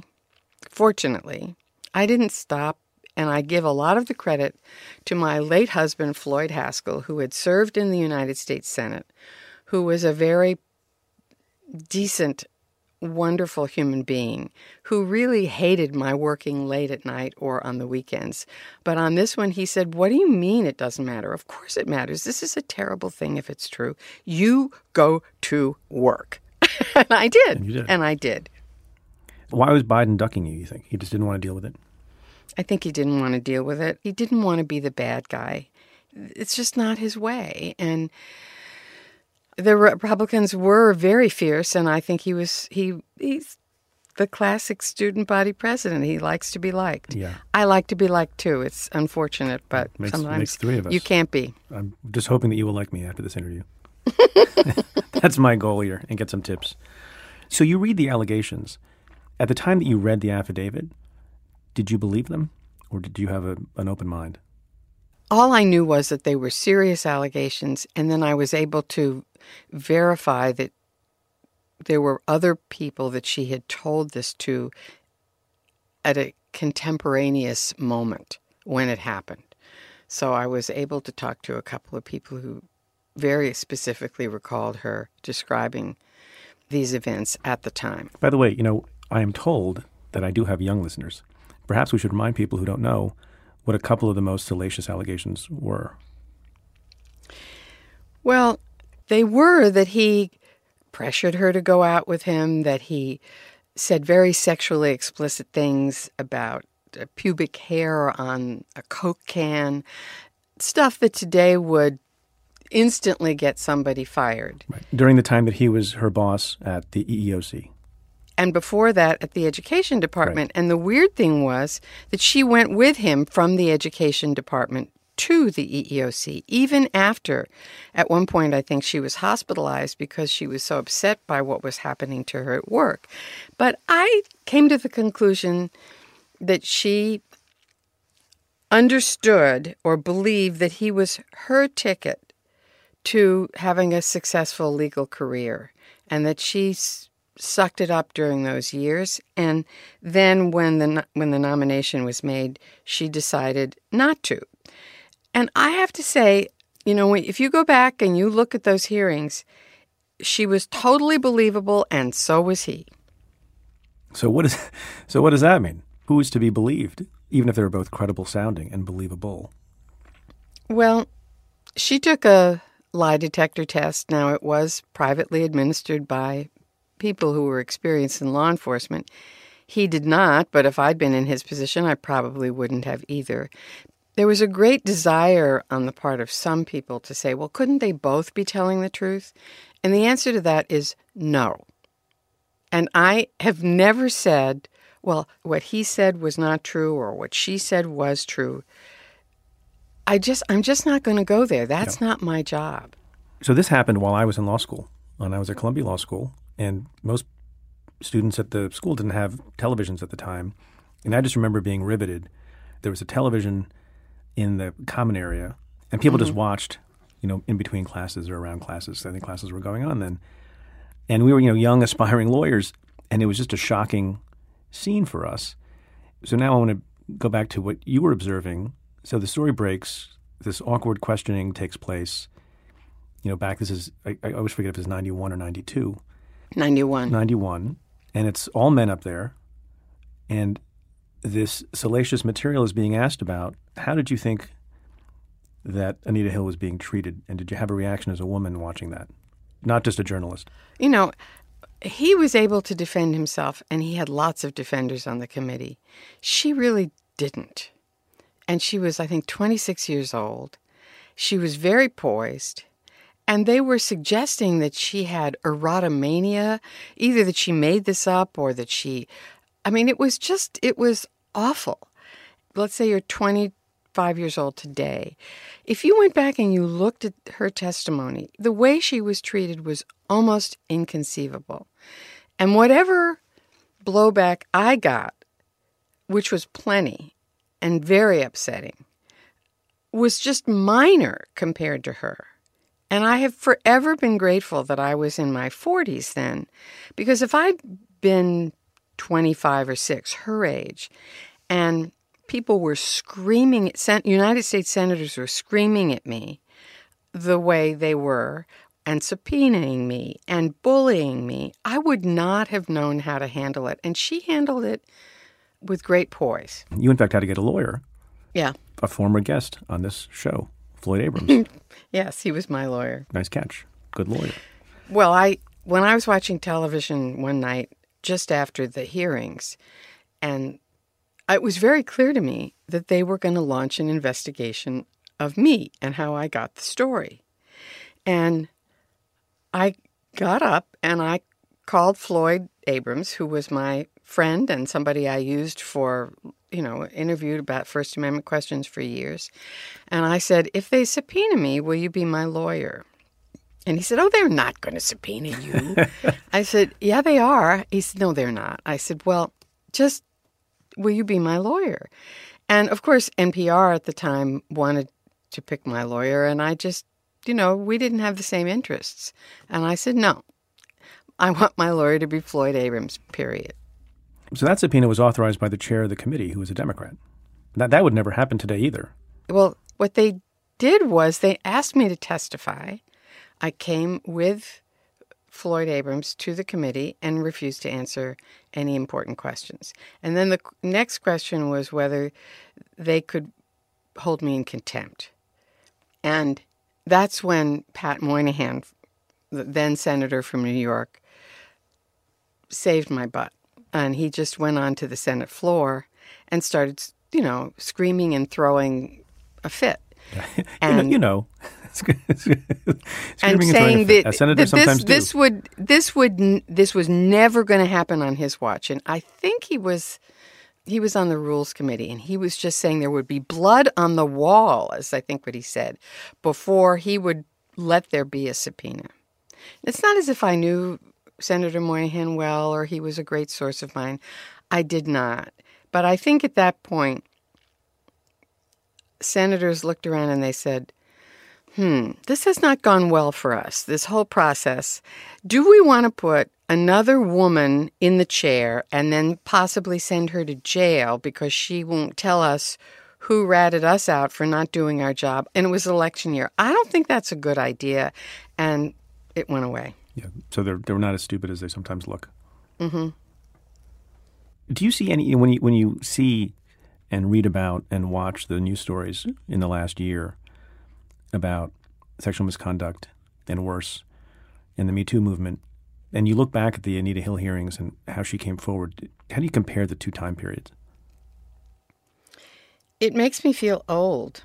Speaker 3: I didn't stop, and I give a lot of the credit to my late husband, Floyd Haskell, who had served in the United States Senate, who was a very decent, wonderful human being who really hated my working late at night or on the weekends. But on this one, he said, "What do you mean it doesn't matter? Of course it matters. This is a terrible thing if it's true. You go to work." And I did.
Speaker 2: And you did.
Speaker 3: And I did.
Speaker 2: Why was Biden ducking you think? He just didn't want to deal with it?
Speaker 3: I think he didn't want to deal with it. He didn't want to be the bad guy. It's just not his way. And the Republicans were very fierce, and I think he's the classic student body president. He likes to be liked.
Speaker 2: Yeah.
Speaker 3: I like to be liked too. It's unfortunate, but sometimes
Speaker 2: makes three of us.
Speaker 3: You can't be.
Speaker 2: I'm just hoping that you will like me after this interview. That's my goal here, and get some tips. So you read the allegations. At the time that you read the affidavit, did you believe them, or did you have an open mind?
Speaker 3: All I knew was that they were serious allegations, and then I was able to verify that there were other people that she had told this to at a contemporaneous moment when it happened. So I was able to talk to a couple of people who very specifically recalled her describing these events at the time.
Speaker 2: By the way, I am told that I do have young listeners. Perhaps we should remind people who don't know what a couple of the most salacious allegations were.
Speaker 3: Well, they were that he pressured her to go out with him, that he said very sexually explicit things about pubic hair on a Coke can, stuff that today would instantly get somebody fired.
Speaker 2: Right. During the time that he was her boss at the EEOC.
Speaker 3: And before that, at the education department.
Speaker 2: Right.
Speaker 3: And the weird thing was that she went with him from the education department to the EEOC, even after, at one point, I think she was hospitalized because she was so upset by what was happening to her at work. But I came to the conclusion that she understood or believed that he was her ticket to having a successful legal career, and that she sucked it up during those years. And then when the nomination was made, she decided not to. And I have to say, if you go back and you look at those hearings, she was totally believable, and so was he.
Speaker 2: So what does that mean? Who is to be believed, even if they're both credible sounding and believable?
Speaker 3: Well, she took a lie detector test. Now, it was privately administered by people who were experienced in law enforcement. He did not, but if I'd been in his position, I probably wouldn't have either. There was a great desire on the part of some people to say, well, couldn't they both be telling the truth? And the answer to that is no. And I have never said, well, what he said was not true or what she said was true. I'm just not going to go there. That's not my job.
Speaker 2: So this happened while I was in law school, when I was at Columbia Law School, and most students at the school didn't have televisions at the time. And I just remember being riveted. There was a television in the common area, and people just watched, in between classes or around classes. I think classes were going on then. And we were, young, aspiring lawyers, and it was just a shocking scene for us. So now I want to go back to what you were observing. So the story breaks, this awkward questioning takes place, back, this is, I always forget if it's 91 or 92.
Speaker 3: 91.
Speaker 2: 91. And it's all men up there. And this salacious material is being asked about. How did you think that Anita Hill was being treated? And did you have a reaction as a woman watching that? Not just a journalist.
Speaker 3: He was able to defend himself, and he had lots of defenders on the committee. She really didn't. And she was, I think, 26 years old. She was very poised. And they were suggesting that she had erotomania, either that she made this up or that it was awful. Let's say you're 25 years old today. If you went back and you looked at her testimony, the way she was treated was almost inconceivable. And whatever blowback I got, which was plenty and very upsetting, was just minor compared to her. And I have forever been grateful that I was in my 40s then, because if I'd been 25 or 6, her age, and people were screaming, United States senators were screaming at me the way they were and subpoenaing me and bullying me, I would not have known how to handle it. And she handled it with great poise.
Speaker 2: You, in fact, had to get a lawyer.
Speaker 3: Yeah.
Speaker 2: A former guest on this show, Floyd Abrams.
Speaker 3: Yes, he was my lawyer.
Speaker 2: Nice catch. Good lawyer.
Speaker 3: Well, when I was watching television one night just after the hearings, and it was very clear to me that they were going to launch an investigation of me and how I got the story. And I got up and I called Floyd Abrams, who was my friend and somebody I used for, interviewed about First Amendment questions for years. And I said, if they subpoena me, will you be my lawyer? And he said, oh, they're not going to subpoena you. I said, yeah, they are. He said, no, they're not. I said, well, just will you be my lawyer? And, of course, NPR at the time wanted to pick my lawyer, and I just, we didn't have the same interests. And I said, no, I want my lawyer to be Floyd Abrams, period.
Speaker 2: So that subpoena was authorized by the chair of the committee, who was a Democrat. That would never happen today either.
Speaker 3: Well, what they did was they asked me to testify. I came with Floyd Abrams to the committee and refused to answer any important questions. And then the next question was whether they could hold me in contempt. And that's when Pat Moynihan, the then senator from New York, saved my butt. And he just went on to the Senate floor and started, screaming and throwing a fit. And and saying that this was never going to happen on his watch. And I think he was he was on the Rules Committee, and he was just saying there would be blood on the wall, as I think what he said, before he would let there be a subpoena. It's not as if I knew Senator Moynihan well or he was a great source of mine. I did not. But I think at that point, senators looked around and they said, this has not gone well for us, this whole process. Do we want to put another woman in the chair and then possibly send her to jail because she won't tell us who ratted us out for not doing our job? And it was election year. I don't think that's a good idea. And it went away.
Speaker 2: Yeah. So they're not as stupid as they sometimes look.
Speaker 3: Mm-hmm.
Speaker 2: Do you see any, when you see and read about and watch the news stories in the last year about sexual misconduct and worse in the Me Too movement, and you look back at the Anita Hill hearings and how she came forward, how do you compare the two time periods?
Speaker 3: It makes me feel old.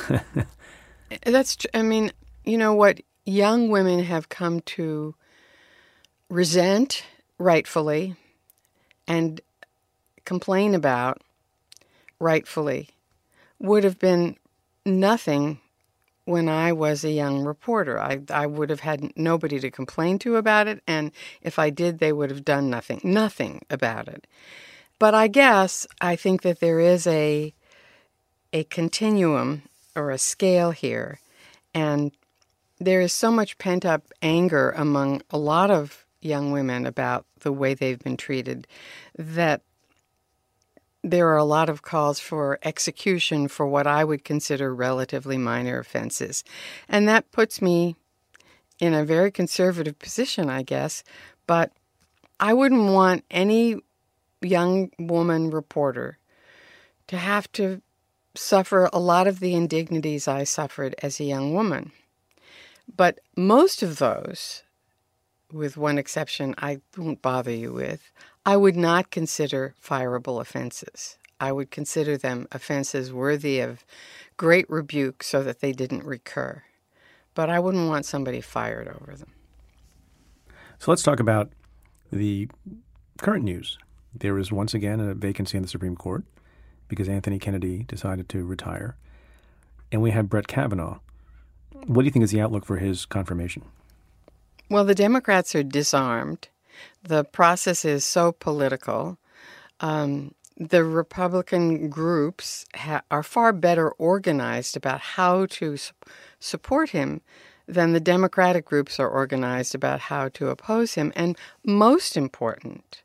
Speaker 3: I mean, you know what young women have come to resent rightfully and complain about rightfully would have been nothing when I was a young reporter. I would have had nobody to complain to about it, and if I did, they would have done nothing about it. But I think that there is a continuum or a scale here, and there is so much pent-up anger among a lot of young women about the way they've been treated that there are a lot of calls for execution for what I would consider relatively minor offenses. And that puts me in a very conservative position, I guess. But I wouldn't want any young woman reporter to have to suffer a lot of the indignities I suffered as a young woman. But most of those, with one exception I won't bother you with, I would not consider fireable offenses. I would consider them offenses worthy of great rebuke so that they didn't recur. But I wouldn't want somebody fired over them.
Speaker 2: So let's talk about the current news. There is once again a vacancy in the Supreme Court because Anthony Kennedy decided to retire. And we have Brett Kavanaugh. What do you think is the outlook for his confirmation?
Speaker 3: Well, the Democrats are disarmed. The process is so political. The Republican groups are far better organized about how to support him than the Democratic groups are organized about how to oppose him. And most important,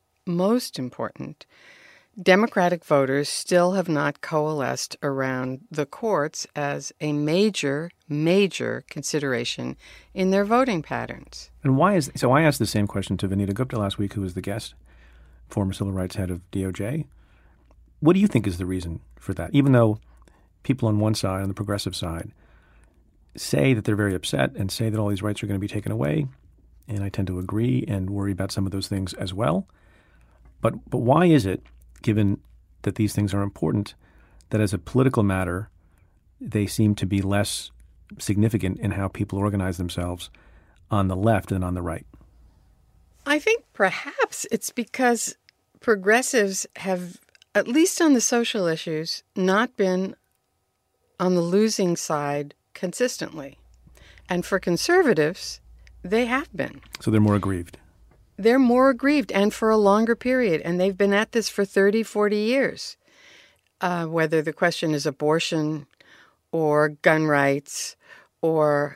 Speaker 3: Democratic voters still have not coalesced around the courts as a major consideration in their voting patterns.
Speaker 2: And why is so? I asked the same question to Vanita Gupta last week, who was the guest, former civil rights head of DOJ. What do you think is the reason for that? Even though people on one side, on the progressive side, say that they're very upset and say that all these rights are going to be taken away, and I tend to agree and worry about some of those things as well. But why is it, given that these things are important, that as a political matter, they seem to be less significant in how people organize themselves on the left than on the right?
Speaker 3: I think perhaps it's because progressives have, at least on the social issues, not been on the losing side consistently. And for conservatives, they have been.
Speaker 2: So they're more aggrieved.
Speaker 3: They're more aggrieved and for a longer period. And they've been at this for 30, 40 years. Whether the question is abortion or gun rights or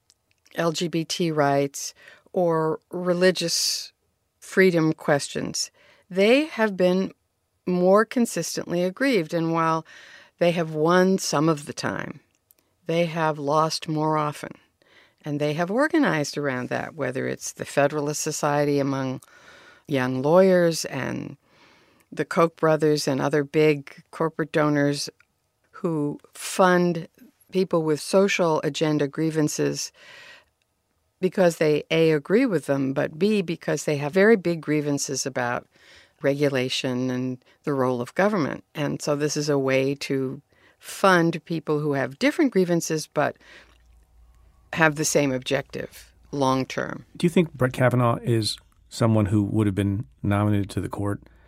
Speaker 3: LGBT rights or religious freedom questions, they have been more consistently aggrieved. And while they have won some of the time, they have lost more often. And they have organized around that, whether it's the Federalist Society among young lawyers and the Koch brothers and other big corporate donors who fund people with social agenda grievances because they, A, agree with them, but B, because they have very big grievances about regulation and the role of government. And so this is a way to fund people who have different grievances but have the same objective long term.
Speaker 2: Do you think Brett Kavanaugh is someone who would have been nominated to the court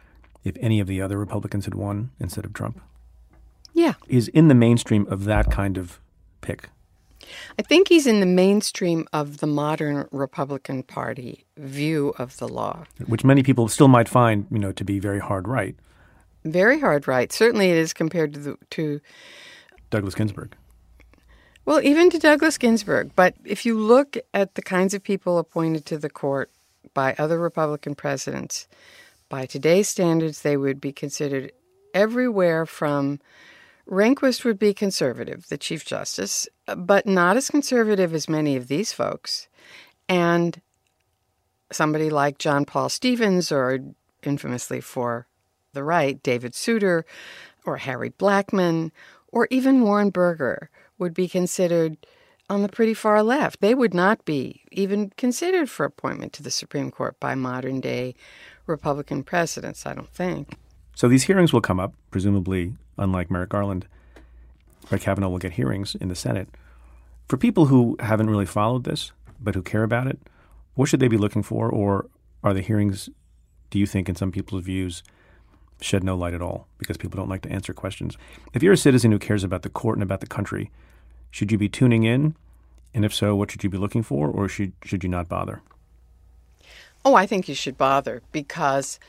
Speaker 2: if any of the other Republicans had won instead of Trump?
Speaker 3: Yeah.
Speaker 2: He's in the mainstream of that kind of pick.
Speaker 3: I think he's in the mainstream of the modern Republican Party view of the law.
Speaker 2: Which many people still might find, to be very hard right.
Speaker 3: Very hard right. Certainly it is compared to
Speaker 2: Douglas Ginsburg.
Speaker 3: Well, even to Douglas Ginsburg. But if you look at the kinds of people appointed to the court by other Republican presidents, by today's standards, they would be considered everywhere from Rehnquist would be conservative, the Chief Justice, but not as conservative as many of these folks. And somebody like John Paul Stevens, or infamously for the right, David Souter, or Harry Blackmun, or even Warren Burger would be considered on the pretty far left. They would not be even considered for appointment to the Supreme Court by modern-day Republican presidents, I don't think.
Speaker 2: So these hearings will come up, presumably, unlike Merrick Garland. Brett Kavanaugh will get hearings in the Senate. For people who haven't really followed this, but who care about it, what should they be looking for? Or are the hearings, do you think, in some people's views, shed no light at all because people don't like to answer questions? If you're a citizen who cares about the court and about the country, should you be tuning in? And if so, what should you be looking for? Or should you not bother?
Speaker 3: Oh, I think you should bother because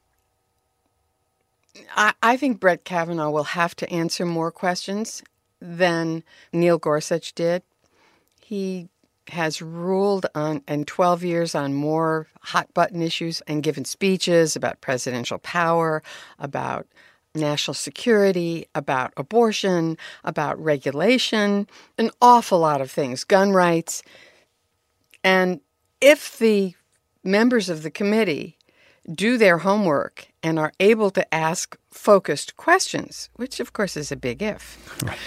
Speaker 3: I think Brett Kavanaugh will have to answer more questions than Neil Gorsuch did. He has ruled in 12 years on more hot-button issues and given speeches about presidential power, about national security, about abortion, about regulation, an awful lot of things, gun rights. And if the members of the committee do their homework and are able to ask focused questions, which of course is a big if,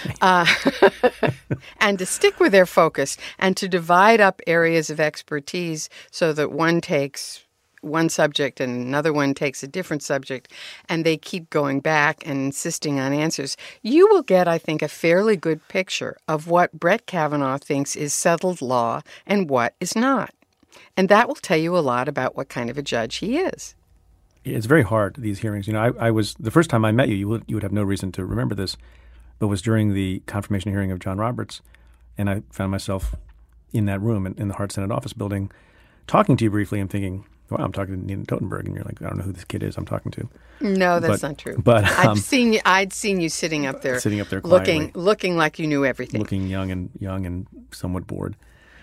Speaker 3: and to stick with their focus and to divide up areas of expertise so that one takes one subject and another one takes a different subject, and they keep going back and insisting on answers, you will get, I think, a fairly good picture of what Brett Kavanaugh thinks is settled law and what is not. And that will tell you a lot about what kind of a judge he is.
Speaker 2: It's very hard, these hearings. I was, the first time I met you would have no reason to remember this, but was during the confirmation hearing of John Roberts, and I found myself in that room in the Hart Senate office building talking to you briefly and thinking, wow, I'm talking to Nina Totenberg, and you're like, I don't know who this kid is I'm talking to.
Speaker 3: No, that's not true.
Speaker 2: But
Speaker 3: I'd seen you sitting up there
Speaker 2: quietly,
Speaker 3: looking like you knew everything.
Speaker 2: Looking young and somewhat bored.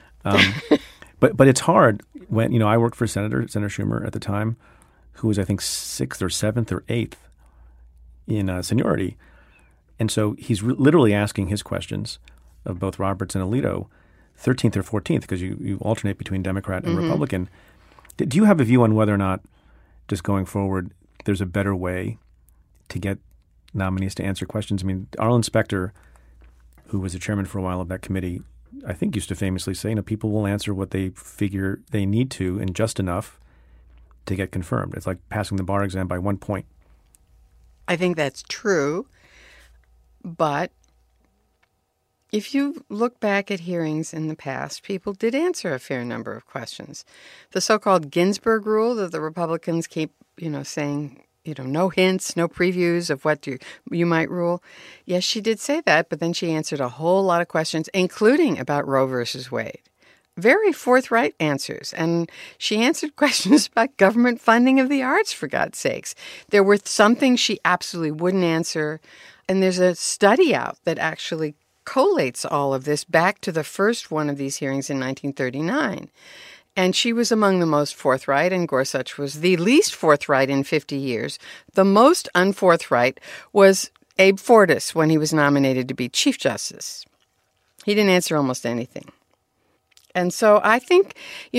Speaker 2: But it's hard when, I worked for Senator Schumer at the time, who was, I think, 6th or 7th or 8th in seniority. And so he's literally asking his questions of both Roberts and Alito 13th or 14th, because you alternate between Democrat and Republican. Do you have a view on whether or not, just going forward, there's a better way to get nominees to answer questions? I mean, Arlen Specter, who was the chairman for a while of that committee, I think used to famously say, people will answer what they figure they need to and just enough to get confirmed. It's like passing the bar exam by 1 point.
Speaker 3: I think that's true. But if you look back at hearings in the past, people did answer a fair number of questions. The so-called Ginsburg rule that the Republicans keep, saying, no hints, no previews of what you might rule. Yes, she did say that, but then she answered a whole lot of questions, including about Roe versus Wade. Very forthright answers. And she answered questions about government funding of the arts, for God's sakes. There were some things she absolutely wouldn't answer. And there's a study out that actually collates all of this back to the first one of these hearings in 1939. And she was among the most forthright, and Gorsuch was the least forthright in 50 years. The most unforthright was Abe Fortas when he was nominated to be Chief Justice. He didn't answer almost anything. And so I think,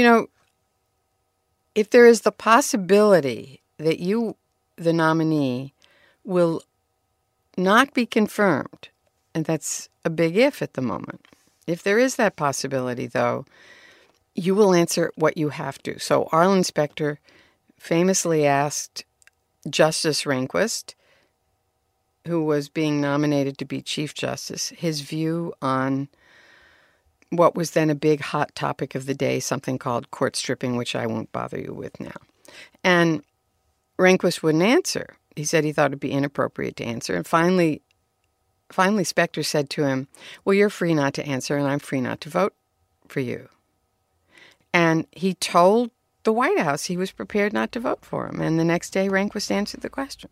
Speaker 3: if there is the possibility that you, the nominee, will not be confirmed, and that's a big if at the moment. If there is that possibility, though, you will answer what you have to. So Arlen Specter famously asked Justice Rehnquist, who was being nominated to be Chief Justice, his view on what was then a big hot topic of the day, something called court stripping, which I won't bother you with now. And Rehnquist wouldn't answer. he said he thought it'd be inappropriate to answer. And finally, Specter said to him, well, you're free not to answer, and I'm free not to vote for you. And he told the White House he was prepared not to vote for him. And the next day, Rehnquist answered the question.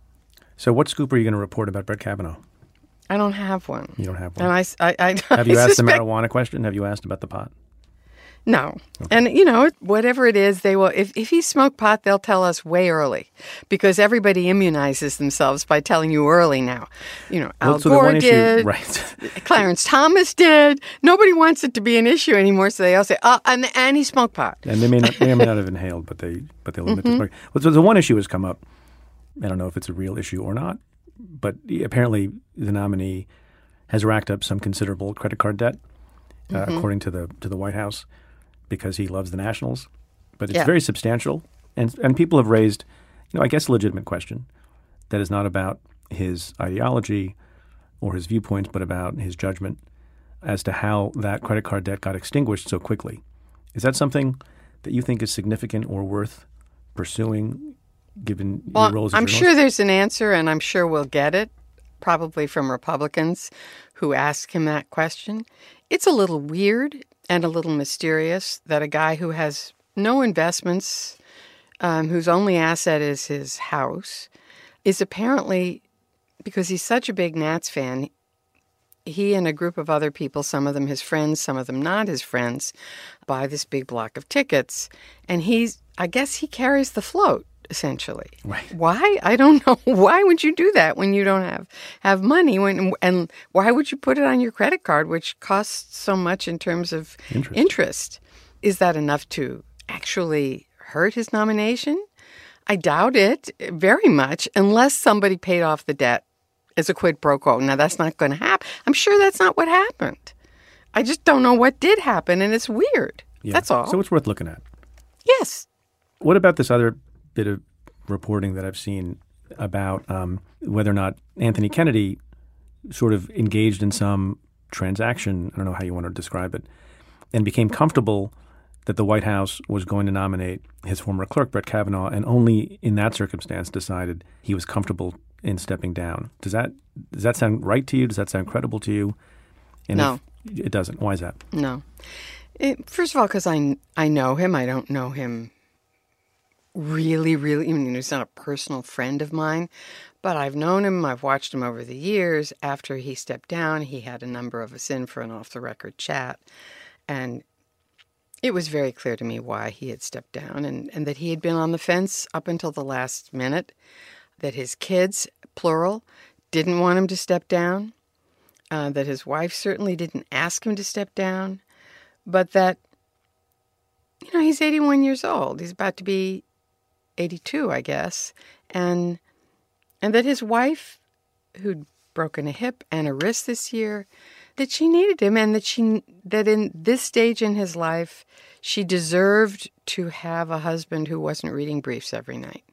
Speaker 2: So what scoop are you going to report about Brett Kavanaugh?
Speaker 3: I don't have one.
Speaker 2: You don't have one?
Speaker 3: And
Speaker 2: have you asked the marijuana question? Have you asked about the pot?
Speaker 3: No.
Speaker 2: Okay.
Speaker 3: And, whatever it is, they will. If he smoked pot, they'll tell us way early because everybody immunizes themselves by telling you early now. Al Gore did.
Speaker 2: Right.
Speaker 3: Clarence Thomas did. Nobody wants it to be an issue anymore, so they all say, and he smoked pot.
Speaker 2: And they may or may not have inhaled, but they'll admit to smoking. Well, so the one issue has come up. I don't know if it's a real issue or not, but apparently the nominee has racked up some considerable credit card debt, according to the White House, because he loves the Nationals. But it's very substantial, and people have raised, I guess, a legitimate question that is not about his ideology or his viewpoints, but about his judgment as to how that credit card debt got extinguished so quickly. Is that something that you think is significant or worth pursuing, given your role as a journalist?
Speaker 3: I'm sure there's an answer, and I'm sure we'll get it, probably from Republicans who ask him that question. It's a little weird and a little mysterious that a guy who has no investments, whose only asset is his house, is apparently, because he's such a big Nats fan, he and a group of other people, some of them his friends, some of them not his friends, buy this big block of tickets. And I guess he carries the float, essentially.
Speaker 2: Right.
Speaker 3: Why? I don't know. Why would you do that when you don't have money? And why would you put it on your credit card, which costs so much in terms of interest? Is that enough to actually hurt his nomination? I doubt it very much, unless somebody paid off the debt as a quid pro quo. Now, that's not going to happen. I'm sure that's not what happened. I just don't know what did happen, and it's weird. Yeah. That's all.
Speaker 2: So it's worth looking at.
Speaker 3: Yes.
Speaker 2: What about this other bit of reporting that I've seen about whether or not Anthony Kennedy sort of engaged in some transaction, I don't know how you want to describe it, and became comfortable that the White House was going to nominate his former clerk, Brett Kavanaugh, and only in that circumstance decided he was comfortable in stepping down. Does that sound right to you? Does that sound credible to you? And
Speaker 3: no.
Speaker 2: It doesn't. Why is that?
Speaker 3: No. First of all, because I know him. I don't know him really, he's not a personal friend of mine, but I've known him. I've watched him over the years. After he stepped down, he had a number of us in for an off-the-record chat, and it was very clear to me why he had stepped down and that he had been on the fence up until the last minute, that his kids, plural, didn't want him to step down, that his wife certainly didn't ask him to step down, but that, he's 81 years old. He's about to be 82, I guess, and that his wife, who'd broken a hip and a wrist this year, that she needed him, and that in this stage in his life, she deserved to have a husband who wasn't reading briefs every night.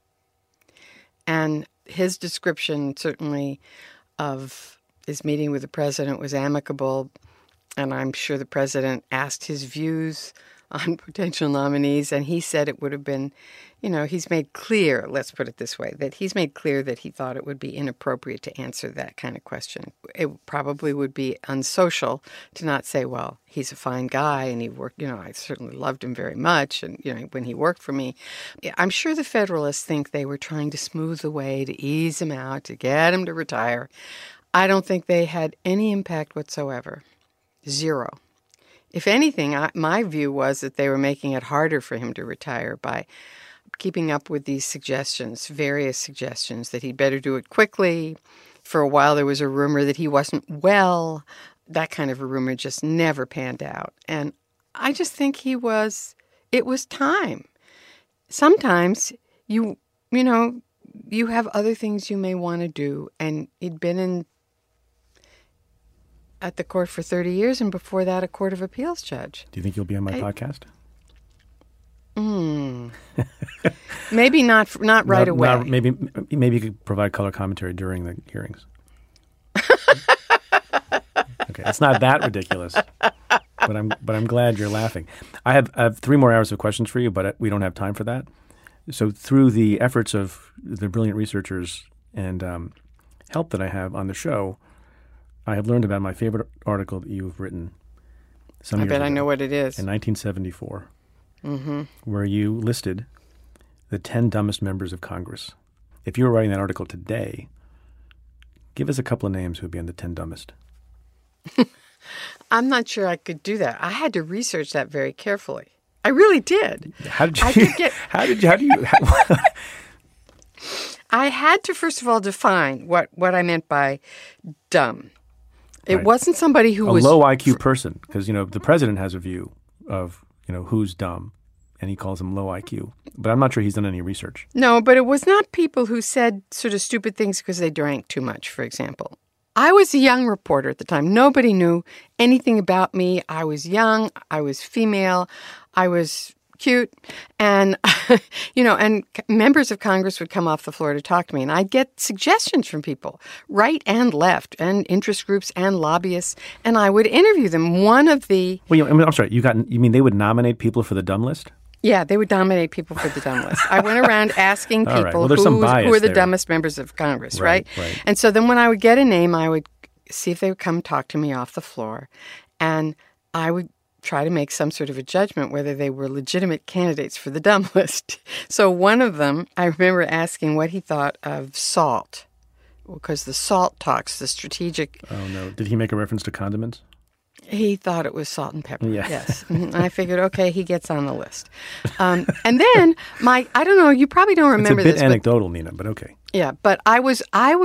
Speaker 3: And his description, certainly, of his meeting with the president was amicable, and I'm sure the president asked his views on potential nominees, and he said it would have been, he's made clear, let's put it this way, that he's made clear that he thought it would be inappropriate to answer that kind of question. It probably would be unsocial to not say, well, he's a fine guy, and he worked, I certainly loved him very much, and, when he worked for me. I'm sure the Federalists think they were trying to smooth the way, to ease him out, to get him to retire. I don't think they had any impact whatsoever. Zero. If anything, my view was that they were making it harder for him to retire by keeping up with these suggestions, various suggestions, that he'd better do it quickly. For a while, there was a rumor that he wasn't well. That kind of a rumor just never panned out. And I just think it was time. Sometimes you have other things you may want to do, and he'd been at the court for 30 years, and before that, a court of appeals judge.
Speaker 2: Do you think you'll be on my podcast?
Speaker 3: Maybe not right away.
Speaker 2: Maybe you could provide color commentary during the hearings. Okay, it's not that ridiculous, but I'm glad you're laughing. I have 3 more hours of questions for you, but we don't have time for that. So through the efforts of the brilliant researchers and help that I have on the show, I have learned about my favorite article that you've written some years ago.
Speaker 3: I bet I know what it is.
Speaker 2: In 1974, where you listed the 10 dumbest members of Congress. If you were writing that article today, give us a couple of names who would be on the 10 dumbest.
Speaker 3: I'm not sure I could do that. I had to research that very carefully. I really did.
Speaker 2: How did you?
Speaker 3: I could get,
Speaker 2: how did you?
Speaker 3: I had to first of all define what I meant by dumb. It
Speaker 2: Right.
Speaker 3: wasn't somebody who
Speaker 2: A
Speaker 3: was
Speaker 2: low IQ person, because the president has a view of who's dumb, and he calls them low IQ. But I'm not sure he's done any research.
Speaker 3: No, but it was not people who said sort of stupid things because they drank too much, for example. I was a young reporter at the time. Nobody knew anything about me. I was young. I was female. I was cute. And, and members of Congress would come off the floor to talk to me. And I'd get suggestions from people, right and left, and interest groups and lobbyists. And I would interview them. One of the...
Speaker 2: Well, I'm sorry. You mean they would nominate people for the dumb list?
Speaker 3: Yeah, they would nominate people for the dumb list. I went around asking
Speaker 2: All right.
Speaker 3: people
Speaker 2: Well, there's some bias
Speaker 3: who are the
Speaker 2: there.
Speaker 3: dumbest members of Congress, right?
Speaker 2: Right.
Speaker 3: And so then when I would get a name, I would see if they would come talk to me off the floor. And I would try to make some sort of a judgment whether they were legitimate candidates for the dumb list. So one of them, I remember asking what he thought of SALT, because the SALT talks, the strategic...
Speaker 2: Oh, no. Did he make a reference to condiments?
Speaker 3: He thought it was salt and pepper.
Speaker 2: Yeah.
Speaker 3: Yes. And I figured, okay, he gets on the list. And then I don't know, you probably don't remember
Speaker 2: it's a bit
Speaker 3: this.
Speaker 2: anecdotal, Nina, but okay.
Speaker 3: Yeah, but I was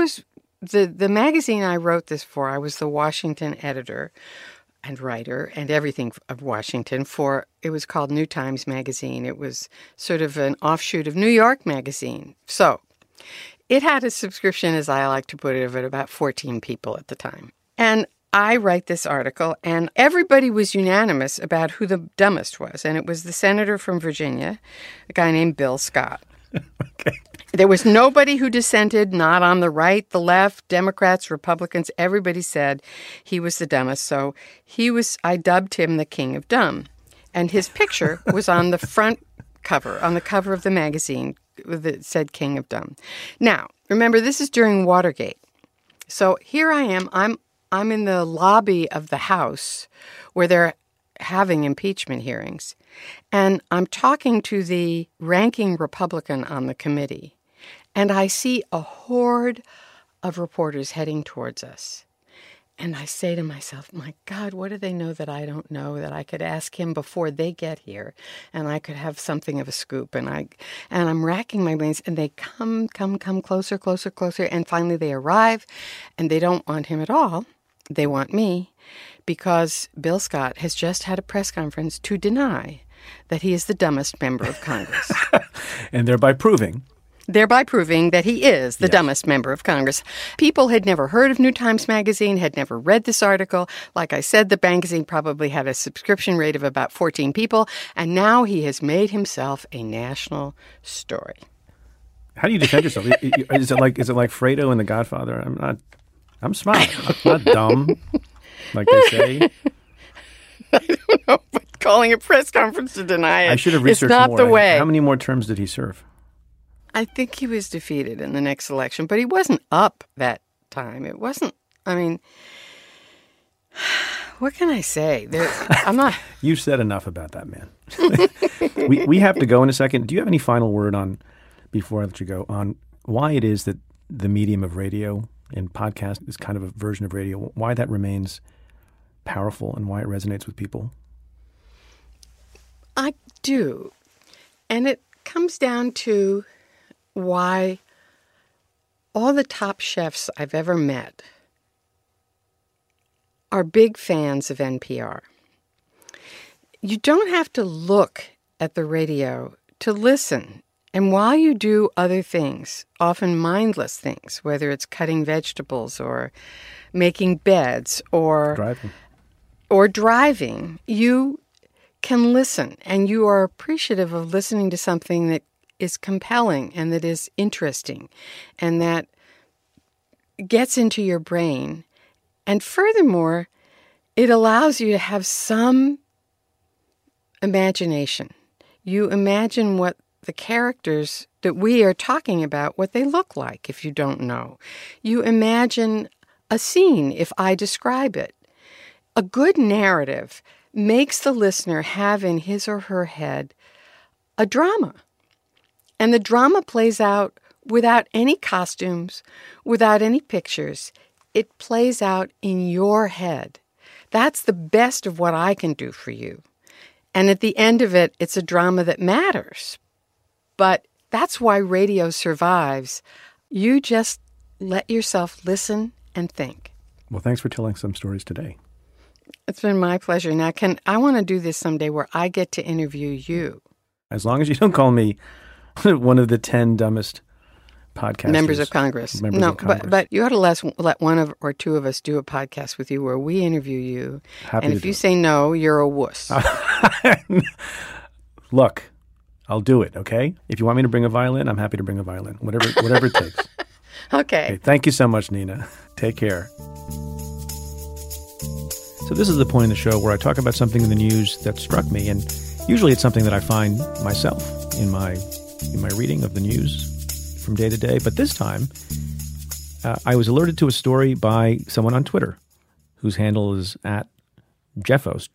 Speaker 3: the magazine I wrote this for, I was the Washington editor and writer and everything of Washington it was called New Times Magazine. It was sort of an offshoot of New York Magazine. So it had a subscription, as I like to put it, of about 14 people at the time. And I write this article, and everybody was unanimous about who the dumbest was. And it was the senator from Virginia, a guy named Bill Scott.
Speaker 2: Okay.
Speaker 3: There was nobody who dissented, not on the right, the left, Democrats, Republicans. Everybody said he was the dumbest. So I dubbed him the King of Dumb. And his picture was on the front cover, on the cover of the magazine that said King of Dumb. Now, remember, this is during Watergate. So here I am. I'm in the lobby of the House where they're having impeachment hearings. And I'm talking to the ranking Republican on the committee. And I see a horde of reporters heading towards us. And I say to myself, my God, what do they know that I don't know, that I could ask him before they get here, and I could have something of a scoop. And I'm racking my brains, and they come closer, closer, closer. And finally they arrive, and they don't want him at all. They want me, because Bill Scott has just had a press conference to deny that he is the dumbest member of Congress.
Speaker 2: And thereby proving
Speaker 3: that he is the dumbest member of Congress. People had never heard of New Times Magazine, had never read this article. Like I said, the magazine probably had a subscription rate of about 14 people, and now he has made himself a national story.
Speaker 2: How do you defend yourself? Is it like Fredo in The Godfather? I'm smart. I'm not dumb, like they say.
Speaker 3: I don't know, but calling a press conference to deny it
Speaker 2: I should have researched
Speaker 3: is not
Speaker 2: more.
Speaker 3: the way.
Speaker 2: How many more terms did he serve?
Speaker 3: I think he was defeated in the next election, but he wasn't up that time. It wasn't, what can I say? I'm not...
Speaker 2: You've said enough about that, man. we have to go in a second. Do you have any final word before I let you go, on why it is that the medium of radio and podcast is kind of a version of radio, why that remains powerful and why it resonates with people?
Speaker 3: I do. And it comes down to why all the top chefs I've ever met are big fans of NPR. You don't have to look at the radio to listen. And while you do other things, often mindless things, whether it's cutting vegetables or making beds or driving, you can listen, and you are appreciative of listening to something that is compelling and that is interesting and that gets into your brain. And furthermore, it allows you to have some imagination. You imagine what the characters that we are talking about, what they look like if you don't know. You imagine a scene if I describe it. A good narrative makes the listener have in his or her head a drama. And the drama plays out without any costumes, without any pictures. It plays out in your head. That's the best of what I can do for you. And at the end of it, it's a drama that matters. But that's why radio survives. You just let yourself listen and think.
Speaker 2: Well, thanks for telling some stories today.
Speaker 3: It's been my pleasure. Now, I want to do this someday where I get to interview you.
Speaker 2: As long as you don't call me one of the 10 dumbest podcasters.
Speaker 3: Members of Congress. But you ought to let one or two of us do a podcast with you where we interview you.
Speaker 2: Happy
Speaker 3: and if you say no, you're a wuss.
Speaker 2: Look, I'll do it, okay? If you want me to bring a violin, I'm happy to bring a violin. Whatever it takes.
Speaker 3: Okay.
Speaker 2: Thank you so much, Nina. Take care. So this is the point in the show where I talk about something in the news that struck me, and usually it's something that I find myself in my reading of the news from day to day. But this time, I was alerted to a story by someone on Twitter whose handle is at Jeffos,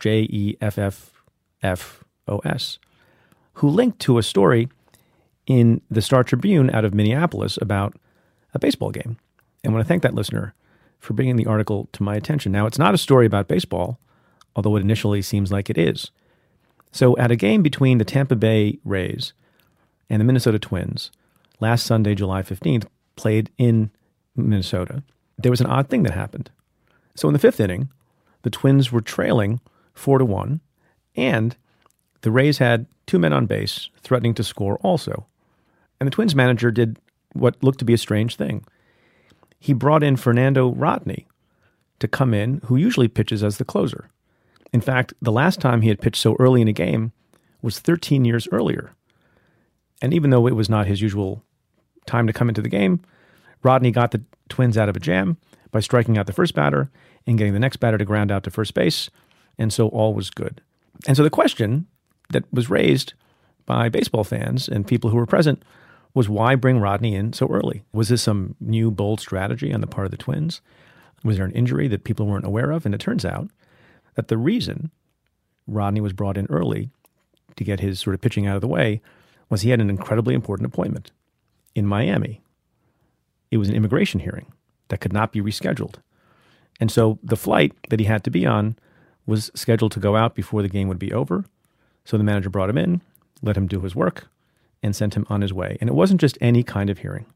Speaker 2: Jeffffos, who linked to a story in the Star Tribune out of Minneapolis about a baseball game. And I want to thank that listener for bringing the article to my attention. Now, it's not a story about baseball, although it initially seems like it is. So at a game between the Tampa Bay Rays and the Minnesota Twins, last Sunday, July 15th, played in Minnesota, there was an odd thing that happened. So in the fifth inning, the Twins were trailing 4-1, and the Rays had two men on base threatening to score also. And the Twins manager did what looked to be a strange thing. He brought in Fernando Rodney to come in, who usually pitches as the closer. In fact, the last time he had pitched so early in a game was 13 years earlier. And even though it was not his usual time to come into the game, Rodney got the Twins out of a jam by striking out the first batter and getting the next batter to ground out to first base, and so all was good. And so the question that was raised by baseball fans and people who were present was, why bring Rodney in so early? Was this some new bold strategy on the part of the Twins? Was there an injury that people weren't aware of? And it turns out that the reason Rodney was brought in early to get his sort of pitching out of the way was he had an incredibly important appointment in Miami. It was an immigration hearing that could not be rescheduled. And so the flight that he had to be on was scheduled to go out before the game would be over. So the manager brought him in, let him do his work, and sent him on his way. And it wasn't just any kind of hearing.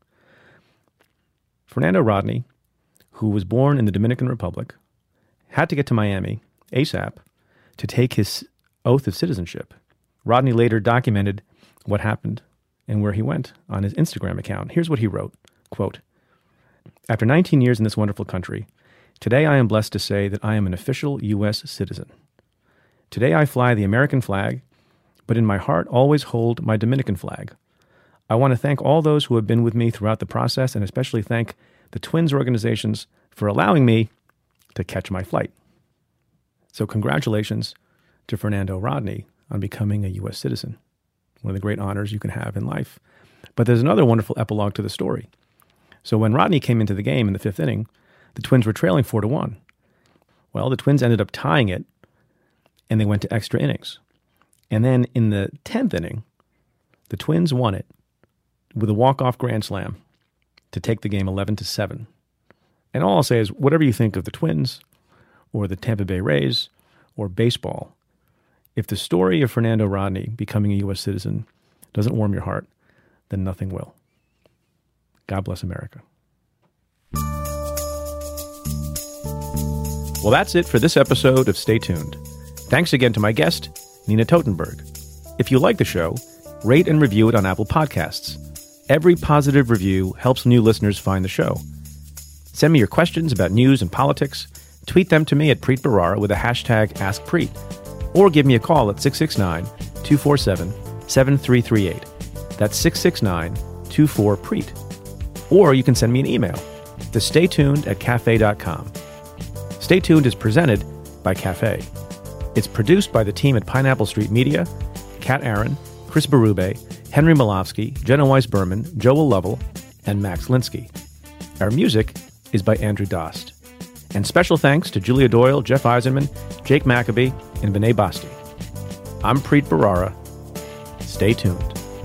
Speaker 2: Fernando Rodney, who was born in the Dominican Republic, had to get to Miami ASAP to take his oath of citizenship. Rodney later documented what happened and where he went on his Instagram account. Here's what he wrote, quote, "After 19 years in this wonderful country, today I am blessed to say that I am an official U.S. citizen. Today I fly the American flag, but in my heart always hold my Dominican flag. I want to thank all those who have been with me throughout the process, and especially thank the Twins organizations for allowing me to catch my flight." So congratulations to Fernando Rodney on becoming a U.S. citizen, one of the great honors you can have in life. But there's another wonderful epilogue to the story. So when Rodney came into the game in the fifth inning, the Twins were trailing 4-1. Well, the Twins ended up tying it, and they went to extra innings. And then in the 10th inning, the Twins won it with a walk-off grand slam to take the game 11-7. And all I'll say is, whatever you think of the Twins or the Tampa Bay Rays or baseball, if the story of Fernando Rodney becoming a U.S. citizen doesn't warm your heart, then nothing will. God bless America. Well, that's it for this episode of Stay Tuned. Thanks again to my guest, Nina Totenberg. If you like the show, rate and review it on Apple Podcasts. Every positive review helps new listeners find the show. Send me your questions about news and politics. Tweet them to me at Preet Bharara with the hashtag AskPreet. Or give me a call at 669-247-7338. That's 669-24-PREET. Or you can send me an email to staytuned@cafe.com. Stay Tuned is presented by Cafe. It's produced by the team at Pineapple Street Media, Kat Aaron, Chris Berube, Henry Malofsky, Jenna Weiss-Berman, Joel Lovell, and Max Linsky. Our music is by Andrew Dost. And special thanks to Julia Doyle, Jeff Eisenman, Jake Maccabee, and Vinay Basti. I'm Preet Bharara. Stay tuned.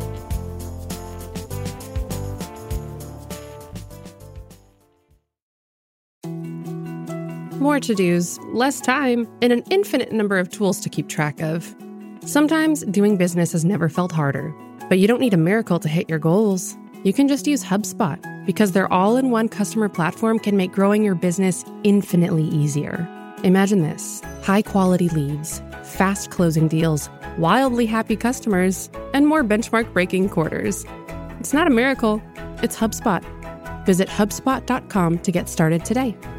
Speaker 6: More to-dos, less time, and an infinite number of tools to keep track of. Sometimes doing business has never felt harder, but you don't need a miracle to hit your goals. You can just use HubSpot, because their all-in-one customer platform can make growing your business infinitely easier. Imagine this: high-quality leads, fast closing deals, wildly happy customers, and more benchmark-breaking quarters. It's not a miracle, it's HubSpot. Visit HubSpot.com to get started today.